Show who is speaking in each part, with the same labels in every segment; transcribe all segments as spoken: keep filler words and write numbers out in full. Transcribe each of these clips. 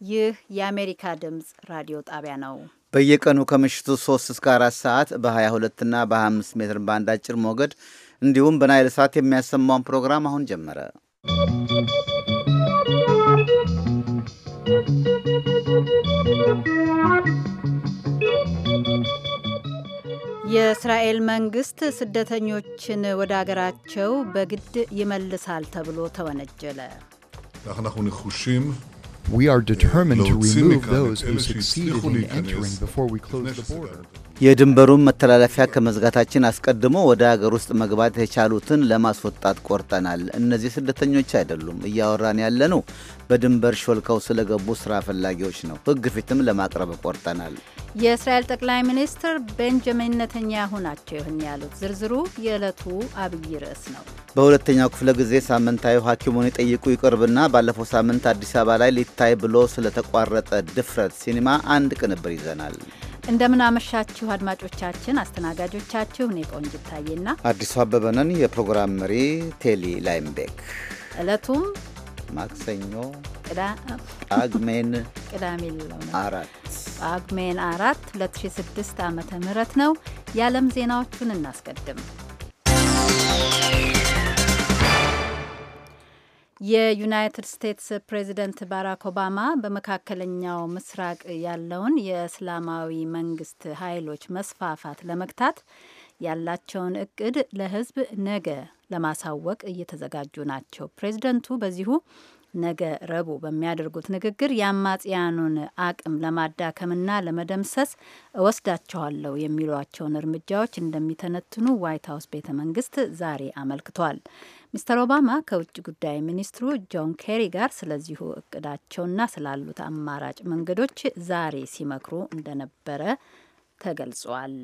Speaker 1: ይህ የአሜሪካ ድምፅ ራዲዮ ጣቢያ ነው።
Speaker 2: በየቀኑ ከምሽቱ ሶስት እስከ አራት ሰዓት በ22 እና በ25 ሜትር ባንድ አጭር ሞገድ እንዲሁም በናይል ሳት የሚያሰማውን ፕሮግራም አሁን ጀመረ።
Speaker 1: የእስራኤል መንግስት ስደተኞችን ወደ አገራቸው በግድ ይመልሳል ተብሎ ተወነጀለ።
Speaker 3: We are determined to remove those who succeeded in entering before we close the border.
Speaker 2: የድንበሩን መተላለፊያ ከመዝጋታችን አስቀድሞ ወደ አገር ውስጥ መግባት የቻሉትን ለማስወጣት ቆርጠናል። እነዚህ ስደተኞች አይደሉም። እያወራን ያለነው በድንበር ሾልከው ስለገቡ ስራ ፈላጊዎች ነው። ሕግ ፊትም ለማቅረብ ቆርጠናል።
Speaker 1: የእስራኤል ጠቅላይ ሚኒስትር ቤንጃሚን ነተንያሁ ናቸው ይህን ያሉት። ዝርዝሩ የዕለቱ አብይ ርዕስ ነው።
Speaker 2: በሁለተኛው ክፍለ ጊዜ ሳምንታዊ ሐኪሙን ይጠይቁ ይቀርብና ባለፈው ሳምንት አዲስ አበባ ላይ ሊታይ ብሎ ስለተቋረጠ ድፍረት ሲኒማ አንድ ቅንብር ይዘናል።
Speaker 1: እንደምን አመሻችሁ አድማጮቻችን። አስተናጋጆቻችሁ እኔ ቆንጅት ታዬና
Speaker 2: አዲሱ አበበ ነን። የፕሮግራም መሪ ቴሊ ላይምቤክ።
Speaker 1: ዕለቱም
Speaker 2: ማክሰኞ
Speaker 1: ቅዳሜ
Speaker 2: ጳጉሜን
Speaker 1: ቅዳሜ ነው
Speaker 2: አራት
Speaker 1: ጳጉሜን አራት ሁለት ሺህ ስድስት ዓመተ ምህረት ነው። የዓለም ዜናዎቹን እናስቀድም። የዩናይትድ ስቴትስ ፕሬዚደንት ባራክ ኦባማ በመካከለኛው ምስራቅ ያለውን የእስላማዊ መንግስት ኃይሎች መስፋፋት ለመግታት ያላቸውን እቅድ ለሕዝብ ነገ ለማሳወቅ እየተዘጋጁ ናቸው። ፕሬዚደንቱ በዚሁ ነገ ረቡዕ በሚያደርጉት ንግግር የአማጽያኑን አቅም ለማዳከምና ለመደምሰስ እወስዳቸዋለሁ የሚሏቸውን እርምጃዎች እንደሚተነትኑ ዋይት ሀውስ ቤተ መንግስት ዛሬ አመልክቷል። ሚስተር ኦባማ ከውጭ ጉዳይ ሚኒስትሩ ጆን ኬሪ ጋር ስለዚሁ እቅዳቸውና ስላሉት አማራጭ መንገዶች ዛሬ ሲመክሩ እንደነበረ ተገልጿል።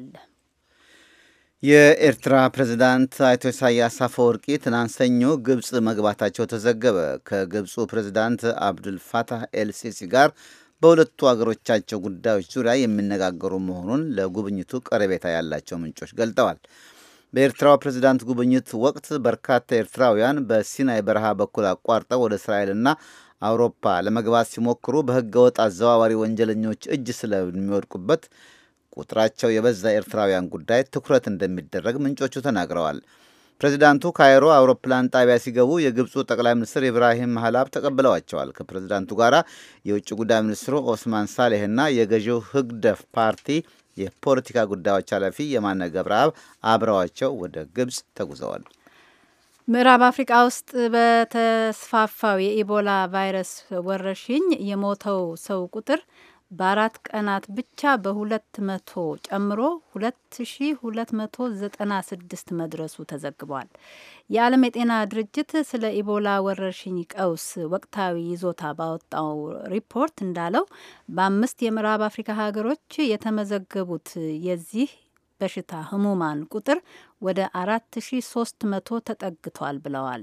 Speaker 2: የኤርትራ ፕሬዝዳንት አቶ ኢሳያስ አፈወርቂ ትናንት ሰኞ ግብጽ መግባታቸው ተዘገበ። ከግብፁ ፕሬዝዳንት አብዱል ፋታህ ኤልሲሲ ጋር በሁለቱ አገሮቻቸው ጉዳዮች ዙሪያ የሚነጋገሩ መሆኑን ለጉብኝቱ ቀረቤታ ያላቸው ምንጮች ገልጠዋል። በኤርትራው ፕሬዝዳንት ጉብኝት ወቅት በርካታ ኤርትራውያን በሲናይ በረሃ በኩል አቋርጠው ወደ እስራኤልና አውሮፓ ለመግባት ሲሞክሩ በህገወጥ አዘዋዋሪ ወንጀለኞች እጅ ስለሚወድቁበት ቁጥራቸው የበዛ ኤርትራውያን ጉዳይ ትኩረት እንደሚደረግ ምንጮቹ ተናግረዋል። ፕሬዝዳንቱ ካይሮ አውሮፕላን ጣቢያ ሲገቡ የግብፁ ጠቅላይ ሚኒስትር ኢብራሂም ማህላብ ተቀብለዋቸዋል። ከፕሬዝዳንቱ ጋር የውጭ ጉዳይ ሚኒስትሩ ኦስማን ሳሌህና የገዢው ህግደፍ ፓርቲ የፖለቲካ ጉዳዮች ኃላፊ የማነ ገብረአብ አብረዋቸው ወደ ግብጽ ተጉዘዋል።
Speaker 1: ምዕራብ አፍሪካ ውስጥ በተስፋፋው የኢቦላ ቫይረስ ወረርሽኝ የሞተው ሰው ቁጥር በአራት ቀናት ብቻ በሁለት መቶ ጨምሮ ሁለት ሺ ሁለት መቶ ዘጠና ስድስት መድረሱ ተዘግቧል። የዓለም የጤና ድርጅት ስለ ኢቦላ ወረርሽኝ ቀውስ ወቅታዊ ይዞታ ባወጣው ሪፖርት እንዳለው በአምስት የምዕራብ አፍሪካ ሀገሮች የተመዘገቡት የዚህ በሽታ ህሙማን ቁጥር ወደ አራት ሺ ሶስት መቶ ተጠግቷል ብለዋል።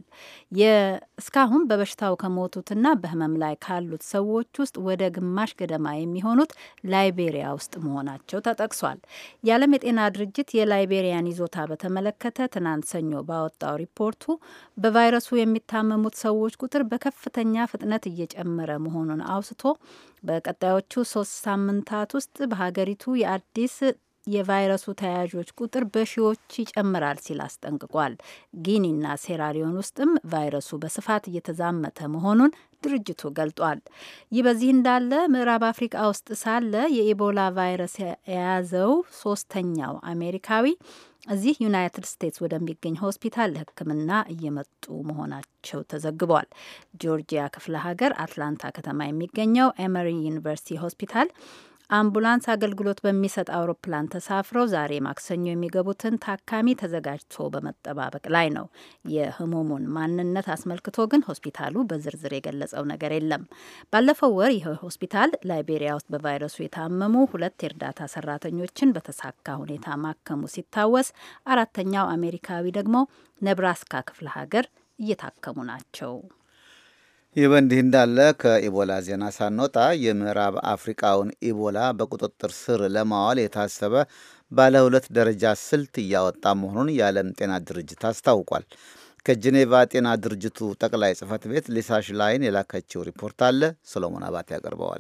Speaker 1: እስካሁን በበሽታው ከሞቱትና በህመም ላይ ካሉት ሰዎች ውስጥ ወደ ግማሽ ገደማ የሚሆኑት ላይቤሪያ ውስጥ መሆናቸው ተጠቅሷል። የዓለም የጤና ድርጅት የላይቤሪያን ይዞታ በተመለከተ ትናንት ሰኞ ባወጣው ሪፖርቱ በቫይረሱ የሚታመሙት ሰዎች ቁጥር በከፍተኛ ፍጥነት እየጨመረ መሆኑን አውስቶ በቀጣዮቹ ሶስት ሳምንታት ውስጥ በሀገሪቱ የአዲስ የቫይረሱ ተያያዦች ቁጥር በሺዎች ይጨምራል ሲል አስጠንቅቋል። ጊኒና ሴራሊዮን ውስጥም ቫይረሱ በስፋት እየተዛመተ መሆኑን ድርጅቱ ገልጧል። ይህ በዚህ እንዳለ ምዕራብ አፍሪካ ውስጥ ሳለ የኢቦላ ቫይረስ የያዘው ሶስተኛው አሜሪካዊ እዚህ ዩናይትድ ስቴትስ ወደሚገኝ ሆስፒታል ለሕክምና እየመጡ መሆናቸው ተዘግቧል። ጆርጂያ ክፍለ ሀገር አትላንታ ከተማ የሚገኘው ኤመሪ ዩኒቨርሲቲ ሆስፒታል አምቡላንስ አገልግሎት በሚሰጥ አውሮፕላን ተሳፍረው ዛሬ ማክሰኞ የሚገቡትን ታካሚ ተዘጋጅቶ በመጠባበቅ ላይ ነው። የህሙሙን ማንነት አስመልክቶ ግን ሆስፒታሉ በዝርዝር የገለጸው ነገር የለም። ባለፈው ወር ይህ ሆስፒታል ላይቤሪያ ውስጥ በቫይረሱ የታመሙ ሁለት የእርዳታ ሰራተኞችን በተሳካ ሁኔታ ማከሙ ሲታወስ፣ አራተኛው አሜሪካዊ ደግሞ ነብራስካ ክፍለ ሀገር እየታከሙ ናቸው።
Speaker 2: ይህ በእንዲህ እንዳለ ከኢቦላ ዜና ሳንወጣ የምዕራብ አፍሪካውን ኢቦላ በቁጥጥር ስር ለማዋል የታሰበ ባለ ሁለት ደረጃ ስልት እያወጣ መሆኑን የዓለም ጤና ድርጅት አስታውቋል። ከጄኔቫ ጤና ድርጅቱ ጠቅላይ ጽህፈት ቤት ሊሳ ሽላይን የላከችው ሪፖርት አለ። ሰሎሞን አባቴ ያቀርበዋል።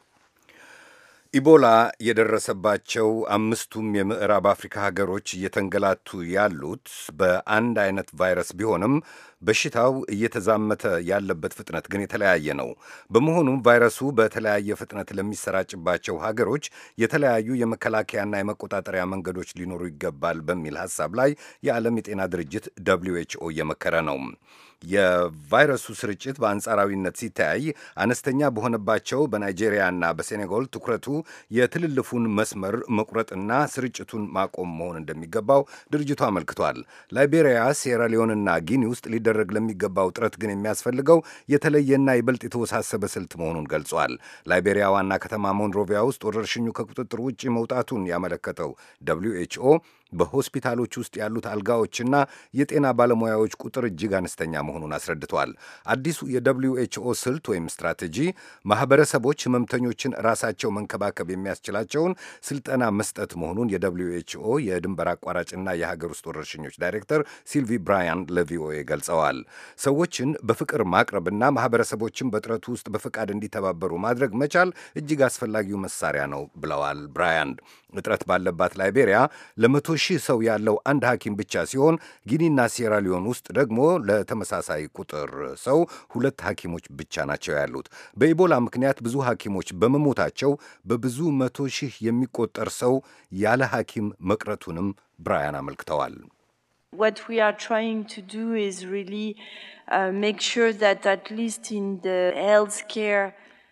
Speaker 4: ኢቦላ የደረሰባቸው አምስቱም የምዕራብ አፍሪካ ሀገሮች እየተንገላቱ ያሉት በአንድ አይነት ቫይረስ ቢሆንም በሽታው እየተዛመተ ያለበት ፍጥነት ግን የተለያየ ነው። በመሆኑም ቫይረሱ በተለያየ ፍጥነት ለሚሰራጭባቸው ሀገሮች የተለያዩ የመከላከያና የመቆጣጠሪያ መንገዶች ሊኖሩ ይገባል በሚል ሐሳብ ላይ የዓለም የጤና ድርጅት ደብሊው ኤች ኦ እየመከረ ነው። የቫይረሱ ስርጭት በአንጻራዊነት ሲታይ አነስተኛ በሆነባቸው በናይጄሪያና በሴኔጋል ትኩረቱ የትልልፉን መስመር መቁረጥና ስርጭቱን ማቆም መሆን እንደሚገባው ድርጅቱ አመልክቷል። ላይቤሪያ፣ ሴራሊዮንና ጊኒ ውስጥ ሊደረግ ለሚገባው ጥረት ግን የሚያስፈልገው የተለየና ይበልጥ የተወሳሰበ ስልት መሆኑን ገልጿል። ላይቤሪያ ዋና ከተማ ሞንሮቪያ ውስጥ ወረርሽኙ ከቁጥጥር ውጭ መውጣቱን ያመለከተው ደብሊው ኤች ኦ በሆስፒታሎች ውስጥ ያሉት አልጋዎችና የጤና ባለሙያዎች ቁጥር እጅግ አነስተኛ መሆኑን አስረድቷል። አዲሱ የደብሊው ኤች ኦ ስልት ወይም ስትራቴጂ ማህበረሰቦች ህመምተኞችን ራሳቸው መንከባከብ የሚያስችላቸውን ስልጠና መስጠት መሆኑን የደብሊው ኤች ኦ የድንበር አቋራጭና የሀገር ውስጥ ወረርሽኞች ዳይሬክተር ሲልቪ ብራያን ለቪኦኤ ገልጸዋል። ሰዎችን በፍቅር ማቅረብና ማህበረሰቦችን በጥረቱ ውስጥ በፍቃድ እንዲተባበሩ ማድረግ መቻል እጅግ አስፈላጊው መሳሪያ ነው ብለዋል ብራያን። እጥረት ባለባት ላይቤሪያ ለመቶ ሺህ ሰው ያለው አንድ ሐኪም ብቻ ሲሆን ጊኒና ሴራሊዮን ውስጥ ደግሞ ለተመሳሳይ ቁጥር ሰው ሁለት ሐኪሞች ብቻ ናቸው ያሉት። በኢቦላ ምክንያት ብዙ ሐኪሞች በመሞታቸው በብዙ መቶ ሺህ የሚቆጠር ሰው ያለ ሐኪም መቅረቱንም ብራያን አመልክተዋል።
Speaker 5: What we are trying to do is really uh, make sure that at least in the healthcare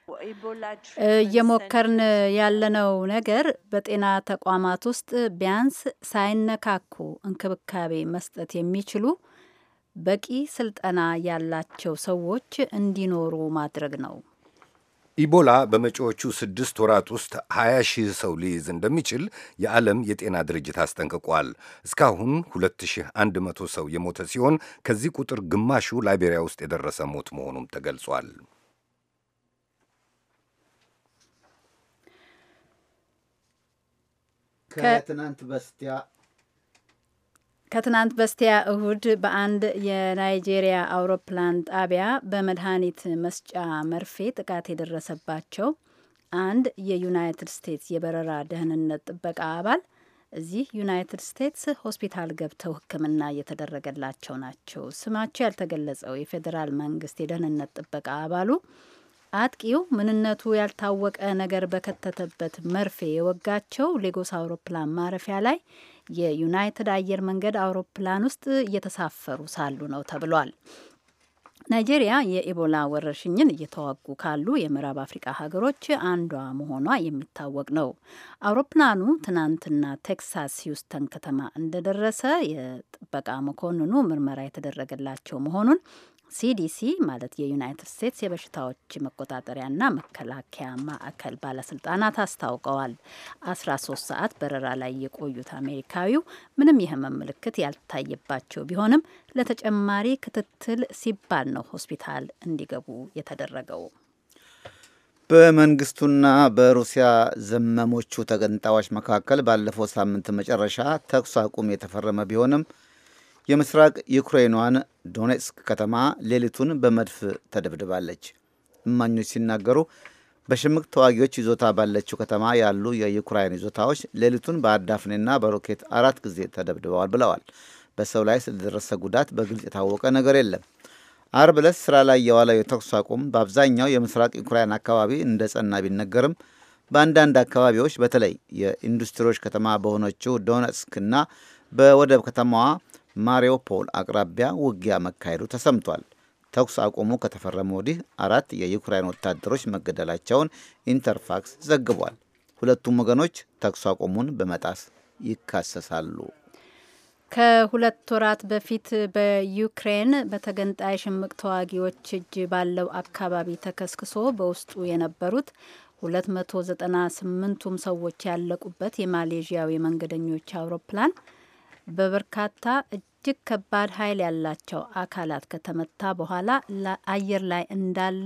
Speaker 1: እየሞከርን ያለነው ነገር በጤና ተቋማት ውስጥ ቢያንስ ሳይነካኩ እንክብካቤ መስጠት የሚችሉ በቂ ስልጠና ያላቸው ሰዎች እንዲኖሩ ማድረግ ነው።
Speaker 4: ኢቦላ በመጪዎቹ ስድስት ወራት ውስጥ ሀያ ሺህ ሰው ሊይዝ እንደሚችል የዓለም የጤና ድርጅት አስጠንቅቋል። እስካሁን ሁለት ሺህ አንድ መቶ ሰው የሞተ ሲሆን ከዚህ ቁጥር ግማሹ ላይቤሪያ ውስጥ የደረሰ ሞት መሆኑም ተገልጿል።
Speaker 2: ከትናንት በስቲያ
Speaker 1: ከትናንት በስቲያ እሁድ በአንድ የናይጄሪያ አውሮፕላን ጣቢያ በመድኃኒት መስጫ መርፌ ጥቃት የደረሰባቸው አንድ የዩናይትድ ስቴትስ የበረራ ደህንነት ጥበቃ አባል እዚህ ዩናይትድ ስቴትስ ሆስፒታል ገብተው ሕክምና እየተደረገላቸው ናቸው። ስማቸው ያልተገለጸው የፌዴራል መንግስት የደህንነት ጥበቃ አባሉ አጥቂው ምንነቱ ያልታወቀ ነገር በከተተበት መርፌ የወጋቸው ሌጎስ አውሮፕላን ማረፊያ ላይ የዩናይትድ አየር መንገድ አውሮፕላን ውስጥ እየተሳፈሩ ሳሉ ነው ተብሏል። ናይጄሪያ የኢቦላ ወረርሽኝን እየተዋጉ ካሉ የምዕራብ አፍሪካ ሀገሮች አንዷ መሆኗ የሚታወቅ ነው። አውሮፕላኑ ትናንትና ቴክሳስ ሂውስተን ከተማ እንደደረሰ የጥበቃ መኮንኑ ምርመራ የተደረገላቸው መሆኑን ሲዲሲ ማለት የዩናይትድ ስቴትስ የበሽታዎች መቆጣጠሪያና መከላከያ ማዕከል ባለስልጣናት አስታውቀዋል። አስራ ሶስት ሰዓት በረራ ላይ የቆዩት አሜሪካዊው ምንም የህመም ምልክት ያልታየባቸው ቢሆንም ለተጨማሪ ክትትል ሲባል ነው ሆስፒታል እንዲገቡ የተደረገው።
Speaker 2: በመንግስቱና በሩሲያ ዘመሞቹ ተገንጣዮች መካከል ባለፈው ሳምንት መጨረሻ ተኩስ አቁም የተፈረመ ቢሆንም የምስራቅ ዩክሬኗን ዶኔትስክ ከተማ ሌሊቱን በመድፍ ተደብድባለች። እማኞች ሲናገሩ በሽምቅ ተዋጊዎች ይዞታ ባለችው ከተማ ያሉ የዩክራይን ይዞታዎች ሌሊቱን በአዳፍኔና በሮኬት አራት ጊዜ ተደብድበዋል ብለዋል። በሰው ላይ ስለደረሰ ጉዳት በግልጽ የታወቀ ነገር የለም። አርብ ዕለት ስራ ላይ የዋለው የተኩስ አቁም በአብዛኛው የምስራቅ ዩክራይን አካባቢ እንደ ጸና ቢነገርም በአንዳንድ አካባቢዎች በተለይ የኢንዱስትሪዎች ከተማ በሆነችው ዶኔትስክና በወደብ ከተማዋ ማሪዮፖል አቅራቢያ ውጊያ መካሄዱ ተሰምቷል። ተኩስ አቁሙ ከተፈረመ ወዲህ አራት የዩክራይን ወታደሮች መገደላቸውን ኢንተርፋክስ ዘግቧል። ሁለቱም ወገኖች ተኩስ አቁሙን በመጣስ ይካሰሳሉ።
Speaker 1: ከሁለት ወራት በፊት በዩክሬን በተገንጣይ ሽምቅ ተዋጊዎች እጅ ባለው አካባቢ ተከስክሶ በውስጡ የነበሩት ሁለት መቶ ዘጠና ስምንቱም ሰዎች ያለቁበት የማሌዥያዊ መንገደኞች አውሮፕላን በበርካታ እጅግ ከባድ ኃይል ያላቸው አካላት ከተመታ በኋላ አየር ላይ እንዳለ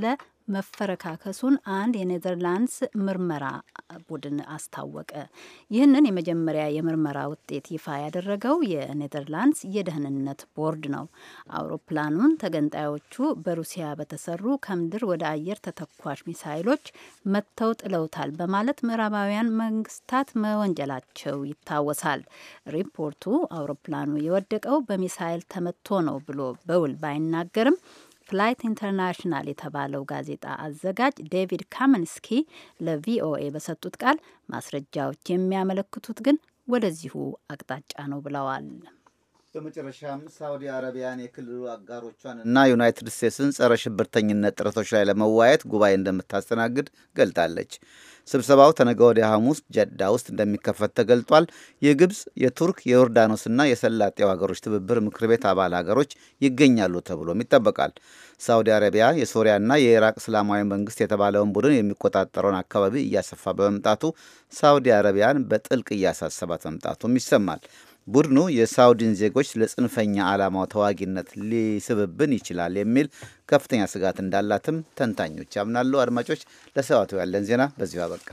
Speaker 1: መፈረካከሱን አንድ የኔዘርላንድስ ምርመራ ቡድን አስታወቀ። ይህንን የመጀመሪያ የምርመራ ውጤት ይፋ ያደረገው የኔዘርላንድስ የደህንነት ቦርድ ነው። አውሮፕላኑን ተገንጣዮቹ በሩሲያ በተሰሩ ከምድር ወደ አየር ተተኳሽ ሚሳይሎች መተው ጥለውታል በማለት ምዕራባውያን መንግስታት መወንጀላቸው ይታወሳል። ሪፖርቱ አውሮፕላኑ የወደቀው በሚሳይል ተመቶ ነው ብሎ በውል ባይናገርም ፍላይት ኢንተርናሽናል የተባለው ጋዜጣ አዘጋጅ ዴቪድ ካመንስኪ ለቪኦኤ በሰጡት ቃል ማስረጃዎች የሚያመለክቱት ግን ወደዚሁ አቅጣጫ ነው ብለዋል።
Speaker 2: በመጨረሻም ሳውዲ አረቢያን የክልሉ አጋሮቿን እና ዩናይትድ ስቴትስን ጸረ ሽብርተኝነት ጥረቶች ላይ ለመወያየት ጉባኤ እንደምታስተናግድ ገልጣለች። ስብሰባው ተነገ ወዲያ ሐሙስ ጀዳ ውስጥ እንደሚከፈት ተገልጧል። የግብጽ፣ የቱርክ፣ የዮርዳኖስና የሰላጤው ሀገሮች ትብብር ምክር ቤት አባል ሀገሮች ይገኛሉ ተብሎም ይጠበቃል። ሳውዲ አረቢያ የሶሪያና የኢራቅ እስላማዊ መንግስት የተባለውን ቡድን የሚቆጣጠረውን አካባቢ እያሰፋ በመምጣቱ ሳውዲ አረቢያን በጥልቅ እያሳሰባት መምጣቱም ይሰማል። ቡድኑ የሳውዲን ዜጎች ለጽንፈኛ ዓላማው ተዋጊነት ሊስብብን ይችላል የሚል ከፍተኛ ስጋት እንዳላትም ተንታኞች ያምናሉ። አድማጮች፣ ለሰዓቱ ያለን ዜና በዚሁ አበቃ።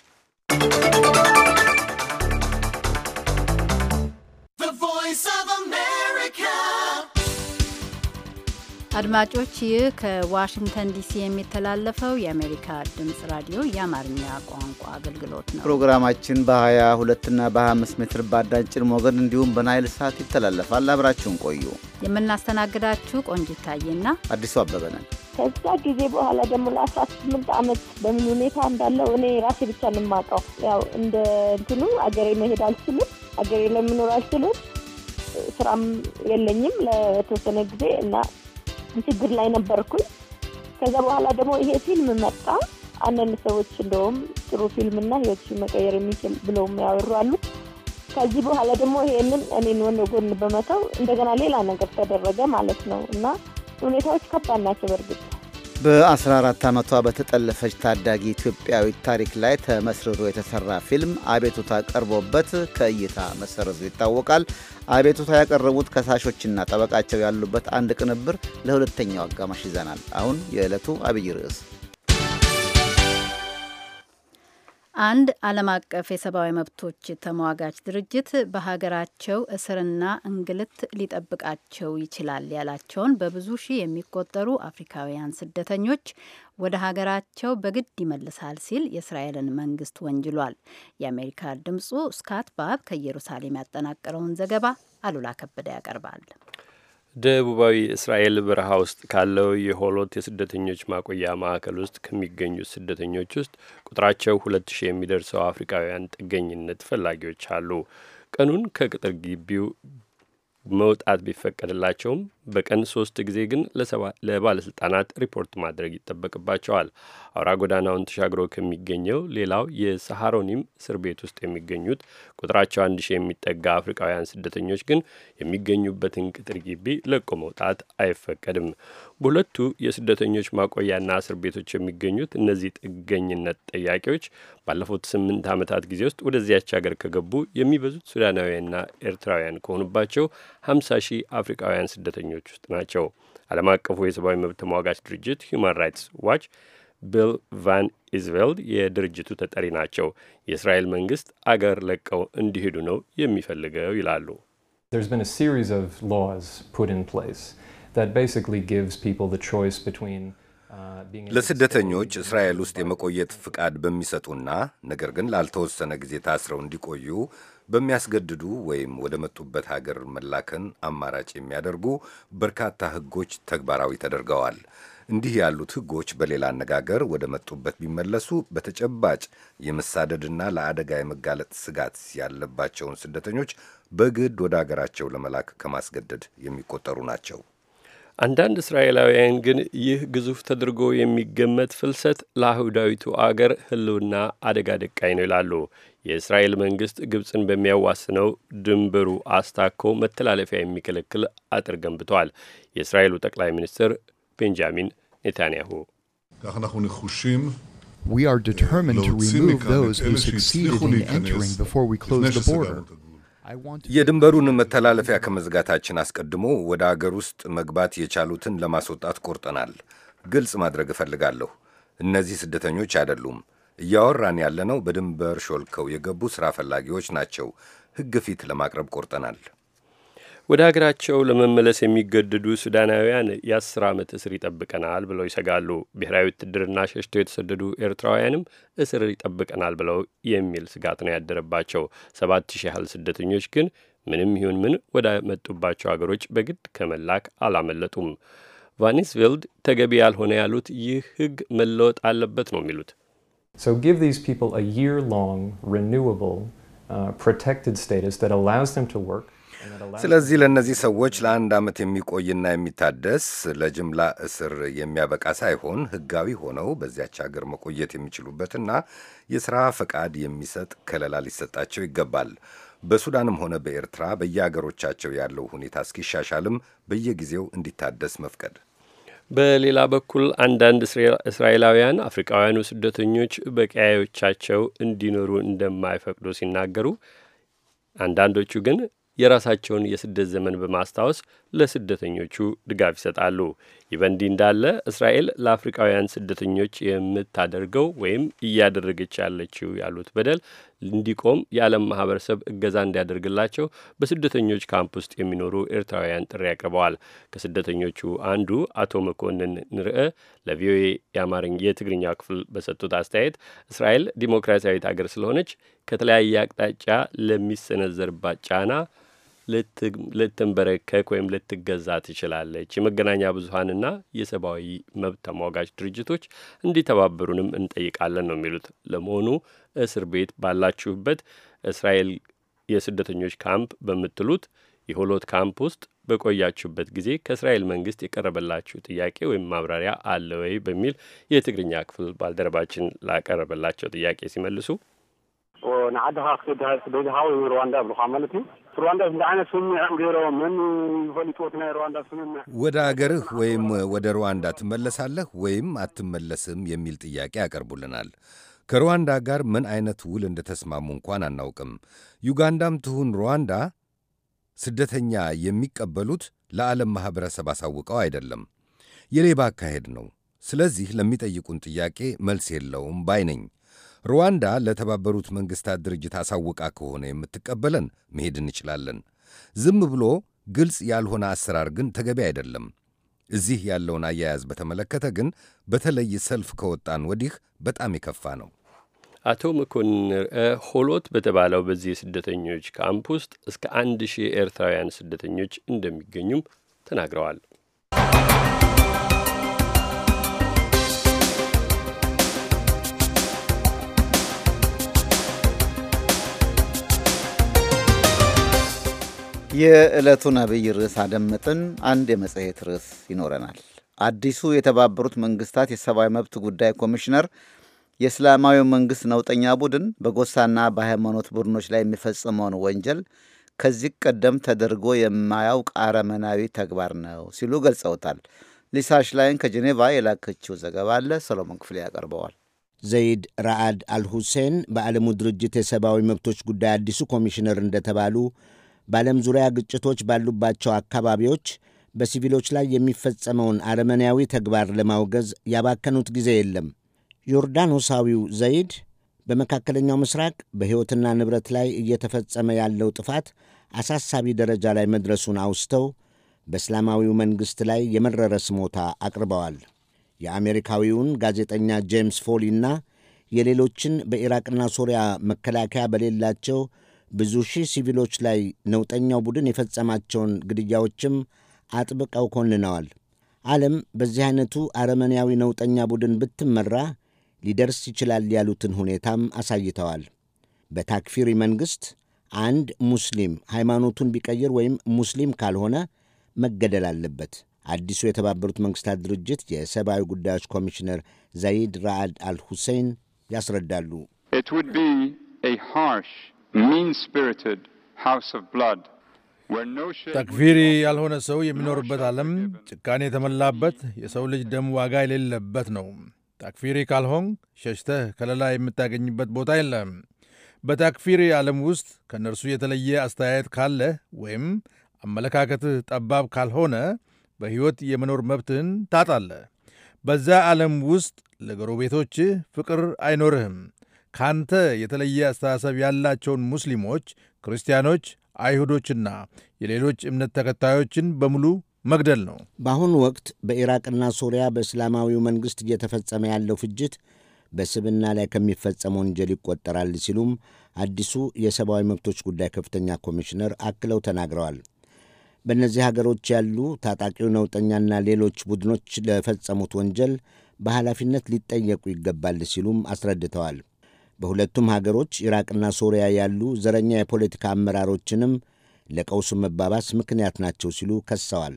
Speaker 1: አድማጮች፣ ይህ ከዋሽንግተን ዲሲ የሚተላለፈው የአሜሪካ ድምጽ ራዲዮ የአማርኛ ቋንቋ አገልግሎት ነው።
Speaker 2: ፕሮግራማችን በ22 እና በ25 ሜትር ባንድ አጭር ሞገድ እንዲሁም በናይል ሳት ይተላለፋል። አብራችሁን ቆዩ።
Speaker 1: የምናስተናግዳችሁ ቆንጂት ታዬና
Speaker 2: አዲሱ አበበ ነን።
Speaker 6: ከዛ ጊዜ በኋላ ደግሞ ለአስራ ስምንት ዓመት በምን ሁኔታ እንዳለው እኔ ራሴ ብቻ ነው የማውቀው። ያው እንደ እንትኑ አገሬ መሄድ አልችልም፣ አገሬ ለመኖር አልችልም፣ ስራም የለኝም ለተወሰነ ጊዜ እና ችግር ላይ ነበርኩኝ። ከዛ በኋላ ደግሞ ይሄ ፊልም መጣ። አንዳንድ ሰዎች እንደውም ጥሩ ፊልምና ህይወትሽን መቀየር የሚችል ብለው የሚያወሩ አሉ። ከዚህ በኋላ ደግሞ ይሄንን እኔን ወን ጎን በመተው እንደገና ሌላ ነገር ተደረገ ማለት ነው እና ሁኔታዎች ከባድ ናቸው። በርግጥ
Speaker 2: በ14 ዓመቷ በተጠለፈች ታዳጊ ኢትዮጵያዊት ታሪክ ላይ ተመስርቶ የተሰራ ፊልም አቤቱታ ቀርቦበት ከእይታ መሰረዙ ይታወቃል። አቤቱታ ያቀረቡት ከሳሾችና ጠበቃቸው ያሉበት አንድ ቅንብር ለሁለተኛው አጋማሽ ይዘናል። አሁን የዕለቱ አብይ ርዕስ።
Speaker 1: አንድ ዓለም አቀፍ የሰብአዊ መብቶች ተሟጋች ድርጅት በሀገራቸው እስርና እንግልት ሊጠብቃቸው ይችላል ያላቸውን በብዙ ሺህ የሚቆጠሩ አፍሪካውያን ስደተኞች ወደ ሀገራቸው በግድ ይመልሳል ሲል የእስራኤልን መንግስት ወንጅሏል። የአሜሪካ ድምጹ ስካት ባብ ከኢየሩሳሌም ያጠናቀረውን ዘገባ አሉላ ከበደ ያቀርባል።
Speaker 7: ደቡባዊ እስራኤል በረሃ ውስጥ ካለው የሆሎት የስደተኞች ማቆያ ማዕከል ውስጥ ከሚገኙት ስደተኞች ውስጥ ቁጥራቸው ሁለት ሺህ የሚደርሰው አፍሪካውያን ጥገኝነት ፈላጊዎች አሉ። ቀኑን ከቅጥር ግቢው መውጣት ቢፈቀድላቸውም በቀን ሶስት ጊዜ ግን ለባለስልጣናት ሪፖርት ማድረግ ይጠበቅባቸዋል። አውራ ጎዳናውን ተሻግሮ ከሚገኘው ሌላው የሳሃሮኒም እስር ቤት ውስጥ የሚገኙት ቁጥራቸው አንድ ሺህ የሚጠጋ አፍሪካውያን ስደተኞች ግን የሚገኙበትን ቅጥር ግቢ ለቆ መውጣት አይፈቀድም። በሁለቱ የስደተኞች ማቆያና እስር ቤቶች የሚገኙት እነዚህ ጥገኝነት ጠያቂዎች ባለፉት ስምንት ዓመታት ጊዜ ውስጥ ወደዚያች ሀገር ከገቡ የሚበዙት ሱዳናውያንና ኤርትራውያን ከሆኑባቸው ሀምሳ ሺህ አፍሪካውያን ስደተኞች ውስጥ ናቸው። ዓለም አቀፉ የሰብአዊ መብት ተሟጋች ድርጅት ሂውማን ራይትስ ዋች ቢል ቫን ኢዝቬልድ የድርጅቱ ተጠሪ ናቸው። የእስራኤል መንግስት አገር ለቀው እንዲሄዱ ነው የሚፈልገው ይላሉ።
Speaker 8: There's been a series of laws put in place that basically gives people the choice between
Speaker 4: ለስደተኞች እስራኤል ውስጥ የመቆየት ፍቃድ በሚሰጡና ነገር ግን ላልተወሰነ ጊዜ ታስረው እንዲቆዩ በሚያስገድዱ ወይም ወደ መጡበት ሀገር መላክን አማራጭ የሚያደርጉ በርካታ ሕጎች ተግባራዊ ተደርገዋል። እንዲህ ያሉት ሕጎች በሌላ አነጋገር ወደ መጡበት ቢመለሱ በተጨባጭ የመሳደድና ለአደጋ የመጋለጥ ስጋት ያለባቸውን ስደተኞች በግድ ወደ ሀገራቸው ለመላክ ከማስገደድ የሚቆጠሩ ናቸው።
Speaker 7: አንዳንድ እስራኤላውያን ግን ይህ ግዙፍ ተደርጎ የሚገመት ፍልሰት ለአይሁዳዊቱ አገር ሕልውና አደጋ ደቃኝ ነው ይላሉ። የእስራኤል መንግስት ግብፅን በሚያዋስነው ድንበሩ አስታኮ መተላለፊያ የሚከለክል አጥር ገንብቷል። የእስራኤሉ ጠቅላይ ሚኒስትር ቤንጃሚን ኔታንያሁ
Speaker 3: We are determined to remove those who succeeded in entering before we close the border.
Speaker 4: የድንበሩን መተላለፊያ ከመዝጋታችን አስቀድሞ ወደ አገር ውስጥ መግባት የቻሉትን ለማስወጣት ቆርጠናል። ግልጽ ማድረግ እፈልጋለሁ። እነዚህ ስደተኞች አይደሉም። እያወራን ያለነው በድንበር ሾልከው የገቡ ሥራ ፈላጊዎች ናቸው። ሕግ ፊት ለማቅረብ ቆርጠናል።
Speaker 7: ወደ ሀገራቸው ለመመለስ የሚገደዱ ሱዳናውያን የአስር ዓመት እስር ይጠብቀናል ብለው ይሰጋሉ። ብሔራዊ ውትድርና ሸሽተው የተሰደዱ ኤርትራውያንም እስር ይጠብቀናል ብለው የሚል ስጋት ነው ያደረባቸው። ሰባት ሺህ ያህል ስደተኞች ግን ምንም ይሁን ምን ወደ መጡባቸው ሀገሮች በግድ ከመላክ አላመለጡም። ቫኒስቬልድ ተገቢ ያልሆነ ያሉት ይህ ሕግ መለወጥ አለበት ነው የሚሉት።
Speaker 8: So give these people a year-long renewable uh, protected status that allows them to work.
Speaker 4: ስለዚህ ለእነዚህ ሰዎች ለአንድ ዓመት የሚቆይና የሚታደስ ለጅምላ እስር የሚያበቃ ሳይሆን ሕጋዊ ሆነው በዚያች ሀገር መቆየት የሚችሉበትና የሥራ ፈቃድ የሚሰጥ ከለላ ሊሰጣቸው ይገባል። በሱዳንም ሆነ በኤርትራ በየአገሮቻቸው ያለው ሁኔታ እስኪሻሻልም በየጊዜው እንዲታደስ መፍቀድ።
Speaker 7: በሌላ በኩል አንዳንድ እስራኤላውያን አፍሪካውያኑ ስደተኞች በቀያዮቻቸው እንዲኖሩ እንደማይፈቅዱ ሲናገሩ፣ አንዳንዶቹ ግን የራሳቸውን የስደት ዘመን በማስታወስ ለስደተኞቹ ድጋፍ ይሰጣሉ። ይህ በእንዲህ እንዳለ እስራኤል ለአፍሪካውያን ስደተኞች የምታደርገው ወይም እያደረገች ያለችው ያሉት በደል እንዲቆም የዓለም ማህበረሰብ እገዛ እንዲያደርግላቸው በስደተኞች ካምፕ ውስጥ የሚኖሩ ኤርትራውያን ጥሪ አቅርበዋል። ከስደተኞቹ አንዱ አቶ መኮንን ንርእ ለቪኦኤ የአማርኛ የትግርኛ ክፍል በሰጡት አስተያየት እስራኤል ዲሞክራሲያዊት አገር ስለሆነች ከተለያየ አቅጣጫ ለሚሰነዘርባት ጫና ልትንበረከክ ወይም ልትገዛ ትችላለች። የመገናኛ ብዙኃንና የሰብአዊ መብት ተሟጋች ድርጅቶች እንዲተባበሩንም እንጠይቃለን ነው የሚሉት። ለመሆኑ እስር ቤት ባላችሁበት እስራኤል የስደተኞች ካምፕ በምትሉት የሆሎት ካምፕ ውስጥ በቆያችሁበት ጊዜ ከእስራኤል መንግስት የቀረበላችሁ ጥያቄ ወይም ማብራሪያ አለ ወይ በሚል የትግርኛ ክፍል ባልደረባችን ላቀረበላቸው ጥያቄ ሲመልሱ
Speaker 9: ወናዓድኻ ክደሃስ በዛው ሩዋንዳ ብሉኻ ማለት ነው ሩዋንዳ እንደአይነት ስምምዕ ገይሮ ምን ይፈልጡት ነው ሩዋንዳ ስምምዕ
Speaker 4: ወደ አገርህ ወይም ወደ ሩዋንዳ ትመለሳለህ ወይም አትመለስም የሚል ጥያቄ ያቀርቡልናል። ከሩዋንዳ ጋር ምን አይነት ውል እንደተስማሙ እንኳን አናውቅም። ዩጋንዳም ትሁን ሩዋንዳ ስደተኛ የሚቀበሉት ለዓለም ማህበረሰብ አሳውቀው አይደለም። የሌባ አካሄድ ነው። ስለዚህ ለሚጠይቁን ጥያቄ መልስ የለውም ባይ ነኝ። ሩዋንዳ ለተባበሩት መንግስታት ድርጅት አሳውቃ ከሆነ የምትቀበለን መሄድ እንችላለን። ዝም ብሎ ግልጽ ያልሆነ አሰራር ግን ተገቢ አይደለም። እዚህ ያለውን አያያዝ በተመለከተ ግን በተለይ ሰልፍ ከወጣን ወዲህ በጣም የከፋ ነው።
Speaker 7: አቶ መኮንን ሆሎት በተባለው በዚህ ስደተኞች ካምፕ ውስጥ እስከ አንድ ሺህ ኤርትራውያን ስደተኞች እንደሚገኙም ተናግረዋል።
Speaker 2: የዕለቱን አብይ ርዕስ አደመጥን። አንድ የመጽሔት ርዕስ ይኖረናል። አዲሱ የተባበሩት መንግስታት የሰብአዊ መብት ጉዳይ ኮሚሽነር የእስላማዊ መንግስት ነውጠኛ ቡድን በጎሳና በሃይማኖት ቡድኖች ላይ የሚፈጽመውን ወንጀል ከዚህ ቀደም ተደርጎ የማያውቅ አረመናዊ ተግባር ነው ሲሉ ገልጸውታል። ሊሳ ሽላይን ከጄኔቫ የላከችው ዘገባ አለ። ሰሎሞን ክፍሌ ያቀርበዋል።
Speaker 10: ዘይድ ራአድ አልሁሴን በዓለሙ ድርጅት የሰብአዊ መብቶች ጉዳይ አዲሱ ኮሚሽነር እንደተባሉ በዓለም ዙሪያ ግጭቶች ባሉባቸው አካባቢዎች በሲቪሎች ላይ የሚፈጸመውን አረመኔያዊ ተግባር ለማውገዝ ያባከኑት ጊዜ የለም። ዮርዳኖሳዊው ዘይድ በመካከለኛው ምስራቅ በሕይወትና ንብረት ላይ እየተፈጸመ ያለው ጥፋት አሳሳቢ ደረጃ ላይ መድረሱን አውስተው በእስላማዊው መንግሥት ላይ የመረረ ስሞታ አቅርበዋል። የአሜሪካዊውን ጋዜጠኛ ጄምስ ፎሊና የሌሎችን በኢራቅና ሶሪያ መከላከያ በሌላቸው ብዙ ሺህ ሲቪሎች ላይ ነውጠኛው ቡድን የፈጸማቸውን ግድያዎችም አጥብቀው ኮንነዋል። ዓለም በዚህ አይነቱ አረመኔያዊ ነውጠኛ ቡድን ብትመራ ሊደርስ ይችላል ያሉትን ሁኔታም አሳይተዋል። በታክፊሪ መንግሥት አንድ ሙስሊም ሃይማኖቱን ቢቀይር ወይም ሙስሊም ካልሆነ መገደል አለበት። አዲሱ የተባበሩት መንግሥታት ድርጅት የሰብአዊ ጉዳዮች ኮሚሽነር ዘይድ ራአድ አልሁሴን ያስረዳሉ።
Speaker 11: It would be a harsh mean-spirited house of blood where no
Speaker 12: ተክፊሪ ያልሆነ ሰው የሚኖርበት ዓለም ጭካኔ የተመላበት የሰው ልጅ ደም ዋጋ የሌለበት ነው። ተክፊሪ ካልሆን ሸሽተህ ከለላ የምታገኝበት ቦታ የለም። በተክፊሪ ዓለም ውስጥ ከነርሱ የተለየ አስተያየት ካለ ወይም አመለካከትህ ጠባብ ካልሆነ በሕይወት የመኖር መብትህን ታጣለህ። በዛ ዓለም ውስጥ ለጎረቤቶች ፍቅር አይኖርህም። ካንተ የተለየ አስተሳሰብ ያላቸውን ሙስሊሞች፣ ክርስቲያኖች፣ አይሁዶችና የሌሎች እምነት ተከታዮችን በሙሉ መግደል ነው።
Speaker 10: በአሁኑ ወቅት በኢራቅና ሶሪያ በእስላማዊው መንግሥት እየተፈጸመ ያለው ፍጅት በስብና ላይ ከሚፈጸም ወንጀል ይቆጠራል ሲሉም አዲሱ የሰብአዊ መብቶች ጉዳይ ከፍተኛ ኮሚሽነር አክለው ተናግረዋል። በእነዚህ ሀገሮች ያሉ ታጣቂው ነውጠኛና ሌሎች ቡድኖች ለፈጸሙት ወንጀል በኃላፊነት ሊጠየቁ ይገባል ሲሉም አስረድተዋል። በሁለቱም ሀገሮች ኢራቅና ሶሪያ ያሉ ዘረኛ የፖለቲካ አመራሮችንም ለቀውሱ መባባስ ምክንያት ናቸው ሲሉ ከሰዋል።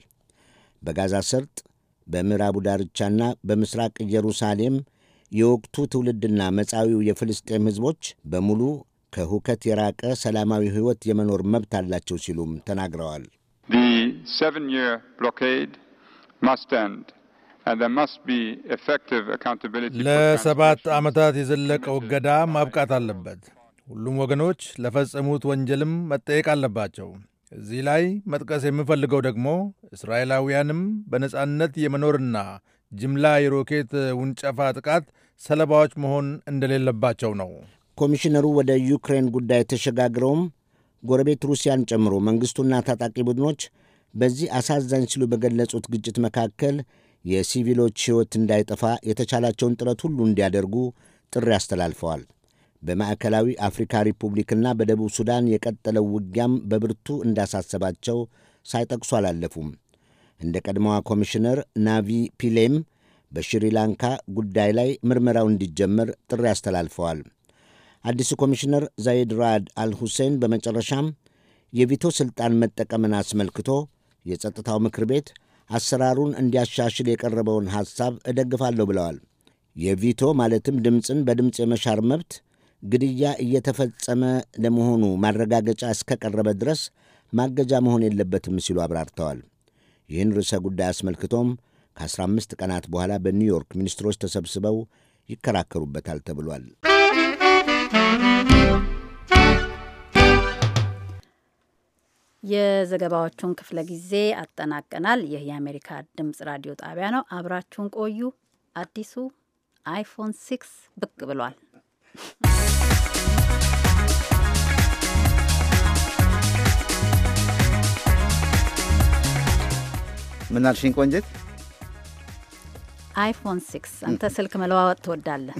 Speaker 10: በጋዛ ሰርጥ፣ በምዕራቡ ዳርቻና በምስራቅ ኢየሩሳሌም የወቅቱ ትውልድና መጻዊው የፍልስጤም ሕዝቦች በሙሉ ከሁከት የራቀ ሰላማዊ ሕይወት የመኖር መብት አላቸው ሲሉም ተናግረዋል።
Speaker 11: The seven-year blockade must end, and there must be effective accountability.
Speaker 12: ለሰባት ዓመታት የዘለቀው እገዳ ማብቃት አለበት። ሁሉም ወገኖች ለፈጸሙት ወንጀልም መጠየቅ አለባቸው። እዚህ ላይ መጥቀስ የምፈልገው ደግሞ እስራኤላውያንም በነጻነት የመኖርና ጅምላ የሮኬት ውንጨፋ ጥቃት ሰለባዎች መሆን እንደሌለባቸው ነው።
Speaker 10: ኮሚሽነሩ ወደ ዩክሬን ጉዳይ ተሸጋግረውም ጎረቤት ሩሲያን ጨምሮ መንግሥቱና ታጣቂ ቡድኖች በዚህ አሳዛኝ ሲሉ በገለጹት ግጭት መካከል የሲቪሎች ሕይወት እንዳይጠፋ የተቻላቸውን ጥረት ሁሉ እንዲያደርጉ ጥሪ አስተላልፈዋል። በማዕከላዊ አፍሪካ ሪፑብሊክና በደቡብ ሱዳን የቀጠለው ውጊያም በብርቱ እንዳሳሰባቸው ሳይጠቅሱ አላለፉም። እንደ ቀድሞዋ ኮሚሽነር ናቪ ፒሌም በሽሪላንካ ጉዳይ ላይ ምርመራው እንዲጀመር ጥሪ አስተላልፈዋል። አዲሱ ኮሚሽነር ዛይድ ራድ አልሁሴን በመጨረሻም የቪቶ ሥልጣን መጠቀምን አስመልክቶ የጸጥታው ምክር ቤት አሰራሩን እንዲያሻሽል የቀረበውን ሐሳብ እደግፋለሁ ብለዋል። የቪቶ ማለትም ድምፅን በድምፅ የመሻር መብት ግድያ እየተፈጸመ ለመሆኑ ማረጋገጫ እስከቀረበ ድረስ ማገጃ መሆን የለበትም ሲሉ አብራርተዋል። ይህን ርዕሰ ጉዳይ አስመልክቶም ከአስራ አምስት ቀናት በኋላ በኒውዮርክ ሚኒስትሮች ተሰብስበው ይከራከሩበታል ተብሏል።
Speaker 1: የዘገባዎቹን ክፍለ ጊዜ አጠናቀናል። ይህ የአሜሪካ ድምፅ ራዲዮ ጣቢያ ነው። አብራችሁን ቆዩ። አዲሱ አይፎን ሲክስ ብቅ ብሏል።
Speaker 2: ምን አልሽኝ ቆንጆት?
Speaker 1: አይፎን ሲክስ አንተ ስልክ መለዋወጥ ትወዳለህ?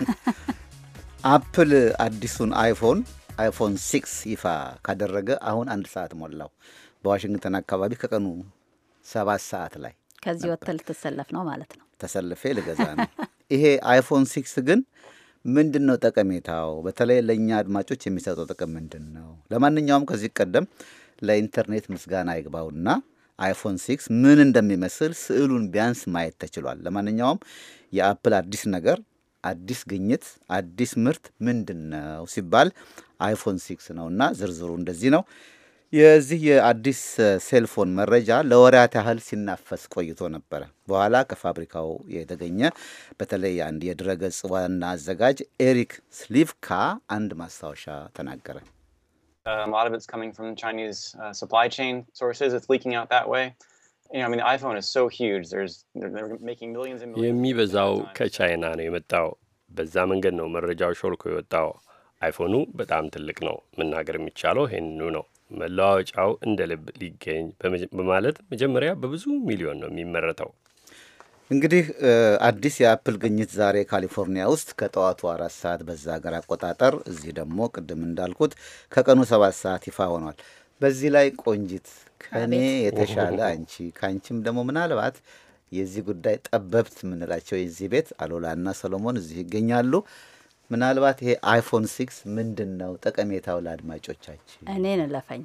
Speaker 2: አፕል አዲሱን አይፎን አይፎን ሲክስ ይፋ ካደረገ አሁን አንድ ሰዓት ሞላው። በዋሽንግተን አካባቢ ከቀኑ ሰባት ሰዓት ላይ
Speaker 1: ከዚህ ወጥተህ ልትሰለፍ ነው ማለት ነው።
Speaker 2: ተሰልፌ ልገዛ ነው። ይሄ አይፎን ሲክስ ግን ምንድን ነው ጠቀሜታው? በተለይ ለእኛ አድማጮች የሚሰጠው ጥቅም ምንድን ነው? ለማንኛውም ከዚህ ቀደም ለኢንተርኔት ምስጋና ይግባውና አይፎን ሲክስ ምን እንደሚመስል ስዕሉን ቢያንስ ማየት ተችሏል። ለማንኛውም የአፕል አዲስ ነገር፣ አዲስ ግኝት፣ አዲስ ምርት ምንድን ነው ሲባል አይፎን ሲክስ ነውና ዝርዝሩ እንደዚህ ነው። የዚህ የአዲስ ሴልፎን መረጃ ለወራት ያህል ሲናፈስ ቆይቶ ነበረ። በኋላ ከፋብሪካው የተገኘ በተለይ አንድ የድረገጽ ዋና አዘጋጅ ኤሪክ ስሊቭካ አንድ ማስታወሻ ተናገረ።
Speaker 13: Um, a lot of it's coming from Chinese uh, supply chain sources. It's leaking out that way. You know, I mean, the iPhone is so huge. There's they're, they're making millions and millions.
Speaker 7: የሚበዛው ከቻይና ነው የመጣው። በዛ መንገድ ነው መረጃው ሾልኮ የወጣው። አይፎኑ በጣም ትልቅ ነው። መናገር የሚቻለው ይሄንኑ ነው። መለዋወጫው እንደ ልብ ሊገኝ በማለት መጀመሪያ በብዙ ሚሊዮን ነው የሚመረተው።
Speaker 2: እንግዲህ አዲስ የአፕል ግኝት ዛሬ ካሊፎርኒያ ውስጥ ከጠዋቱ አራት ሰዓት በዛ ሀገር አቆጣጠር፣ እዚህ ደግሞ ቅድም እንዳልኩት ከቀኑ ሰባት ሰዓት ይፋ ሆኗል። በዚህ ላይ ቆንጂት ከኔ የተሻለ አንቺ ከአንቺም ደግሞ ምናልባት የዚህ ጉዳይ ጠበብት የምንላቸው የዚህ ቤት አሎላና ሰሎሞን እዚህ ይገኛሉ። ምናልባት ይሄ አይፎን ሲክስ ምንድን ነው ጠቀሜታው ለአድማጮቻችን?
Speaker 1: እኔን ለፈኝ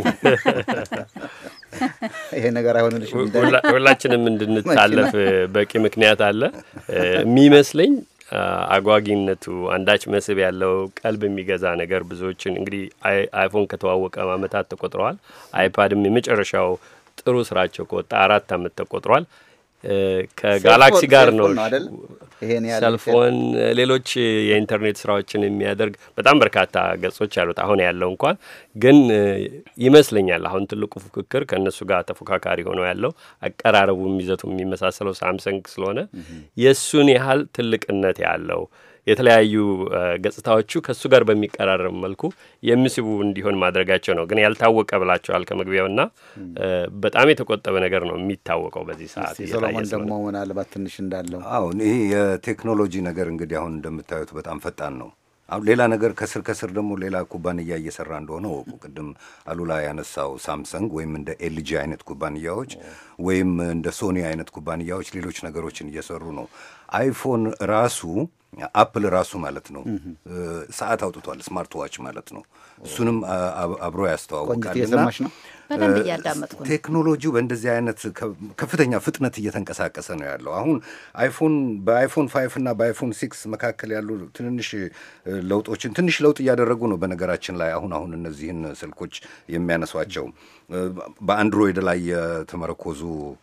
Speaker 2: ይሄ ነገር አይሆንልሽ።
Speaker 7: ሁላችንም እንድንታለፍ በቂ ምክንያት አለ የሚመስለኝ። አጓጊነቱ አንዳች መስብ ያለው ቀልብ የሚገዛ ነገር ብዙዎችን እንግዲህ አይፎን ከተዋወቀ ዓመታት ተቆጥረዋል። አይፓድም የመጨረሻው ጥሩ ስራቸው ከወጣ አራት ዓመት ተቆጥሯል። ከጋላክሲ ጋር ነው
Speaker 2: ይሄን ያለ
Speaker 7: ሰልፎን ሌሎች የኢንተርኔት ስራዎችን የሚያደርግ በጣም በርካታ ገጾች አሉት። አሁን ያለው እንኳን ግን ይመስለኛል አሁን ትልቁ ፉክክር ከነሱ ጋር ተፎካካሪ ሆኖ ያለው አቀራረቡ የሚዘቱ የሚመሳሰለው ሳምሰንግ ስለሆነ የሱን ያህል ትልቅነት ያለው የተለያዩ ገጽታዎቹ ከሱ ጋር በሚቀራረብ መልኩ የሚስቡ እንዲሆን ማድረጋቸው ነው። ግን ያልታወቀ ብላችኋል ከመግቢያውና በጣም የተቆጠበ ነገር ነው የሚታወቀው በዚህ ሰዓት።
Speaker 2: ሰሎሞን ደግሞ ምናልባት ትንሽ እንዳለው
Speaker 4: አዎ ይሄ የቴክኖሎጂ ነገር እንግዲህ አሁን እንደምታዩት በጣም ፈጣን ነው። አሁን ሌላ ነገር ከስር ከስር ደግሞ ሌላ ኩባንያ እየሰራ እንደሆነ ወቁ። ቅድም አሉላ ያነሳው ሳምሰንግ ወይም እንደ ኤልጂ አይነት ኩባንያዎች ወይም እንደ ሶኒ አይነት ኩባንያዎች ሌሎች ነገሮችን እየሰሩ ነው። አይፎን ራሱ አፕል ራሱ ማለት ነው ሰዓት አውጥቷል፣ ስማርት ዋች ማለት ነው። እሱንም አብሮ ያስተዋውቃልና
Speaker 1: በደንብ እያዳመጥኩ ነው።
Speaker 4: ቴክኖሎጂው በእንደዚህ አይነት ከፍተኛ ፍጥነት እየተንቀሳቀሰ ነው ያለው። አሁን አይፎን በአይፎን ፋይቭ እና በአይፎን ሲክስ መካከል ያሉ ትንንሽ ለውጦችን ትንሽ ለውጥ እያደረጉ ነው። በነገራችን ላይ አሁን አሁን እነዚህን ስልኮች የሚያነሷቸው በአንድሮይድ ላይ የተመረኮዙ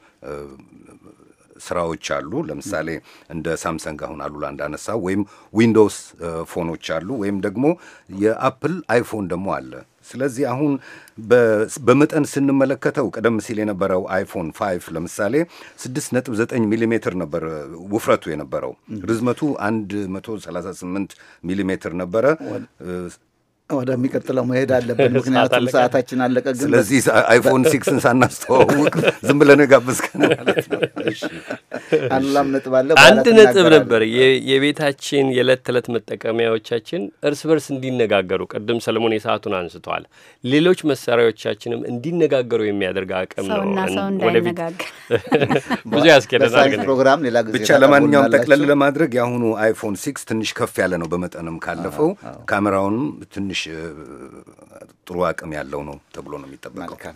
Speaker 4: ስራዎች አሉ። ለምሳሌ እንደ ሳምሰንግ አሁን አሉላ እንዳነሳው ወይም ዊንዶውስ ፎኖች አሉ፣ ወይም ደግሞ የአፕል አይፎን ደግሞ አለ። ስለዚህ አሁን በመጠን ስንመለከተው ቀደም ሲል የነበረው አይፎን ፋይቭ ለምሳሌ ስድስት ነጥብ ዘጠኝ ሚሊ ሜትር ነበር ውፍረቱ የነበረው። ርዝመቱ አንድ መቶ ሰላሳ ስምንት ሚሊ ሜትር ነበረ።
Speaker 2: ወደሚቀጥለው መሄድ አለብን፣ ምክንያቱም ሰዓታችን አለቀ። ግን
Speaker 4: ስለዚህ አይፎን ሲክስን ሳናስተዋውቅ ዝም ብለን ጋብዝከን ማለት ነው። እሺ
Speaker 2: አላም ነጥብ አለ።
Speaker 7: አንድ ነጥብ ነበር የቤታችን የዕለት ተዕለት መጠቀሚያዎቻችን እርስ በርስ እንዲነጋገሩ፣ ቅድም ሰለሞን የሰዓቱን አንስተዋል። ሌሎች መሳሪያዎቻችንም እንዲነጋገሩ የሚያደርግ አቅም ነው።
Speaker 1: ወደፊት
Speaker 7: ብዙ ያስኬደናል። ግን
Speaker 2: ፕሮግራም ሌላ ጊዜ
Speaker 4: ብቻ ለማንኛውም ጠቅለል ለማድረግ የአሁኑ አይፎን ሲክስ ትንሽ ከፍ ያለ ነው በመጠንም ካለፈው። ካሜራውንም ትንሽ ጥሩ አቅም ያለው ነው ተብሎ ነው የሚጠበቀው።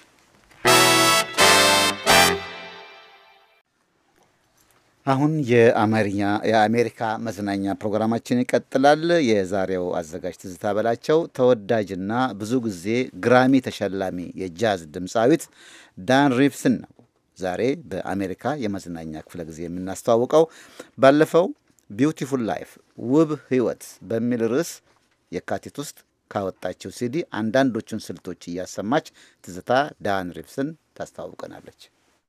Speaker 2: አሁን የአማርኛ የአሜሪካ መዝናኛ ፕሮግራማችን ይቀጥላል። የዛሬው አዘጋጅ ትዝታ በላቸው ተወዳጅና ብዙ ጊዜ ግራሚ ተሸላሚ የጃዝ ድምፃዊት ዳን ሪቭስን ነው ዛሬ በአሜሪካ የመዝናኛ ክፍለ ጊዜ የምናስተዋውቀው። ባለፈው ቢዩቲፉል ላይፍ ውብ ህይወት በሚል ርዕስ የካቲት ውስጥ ካወጣችው ሲዲ አንዳንዶቹን ስልቶች እያሰማች ትዝታ ዳን ሪቭስን ታስተዋውቀናለች።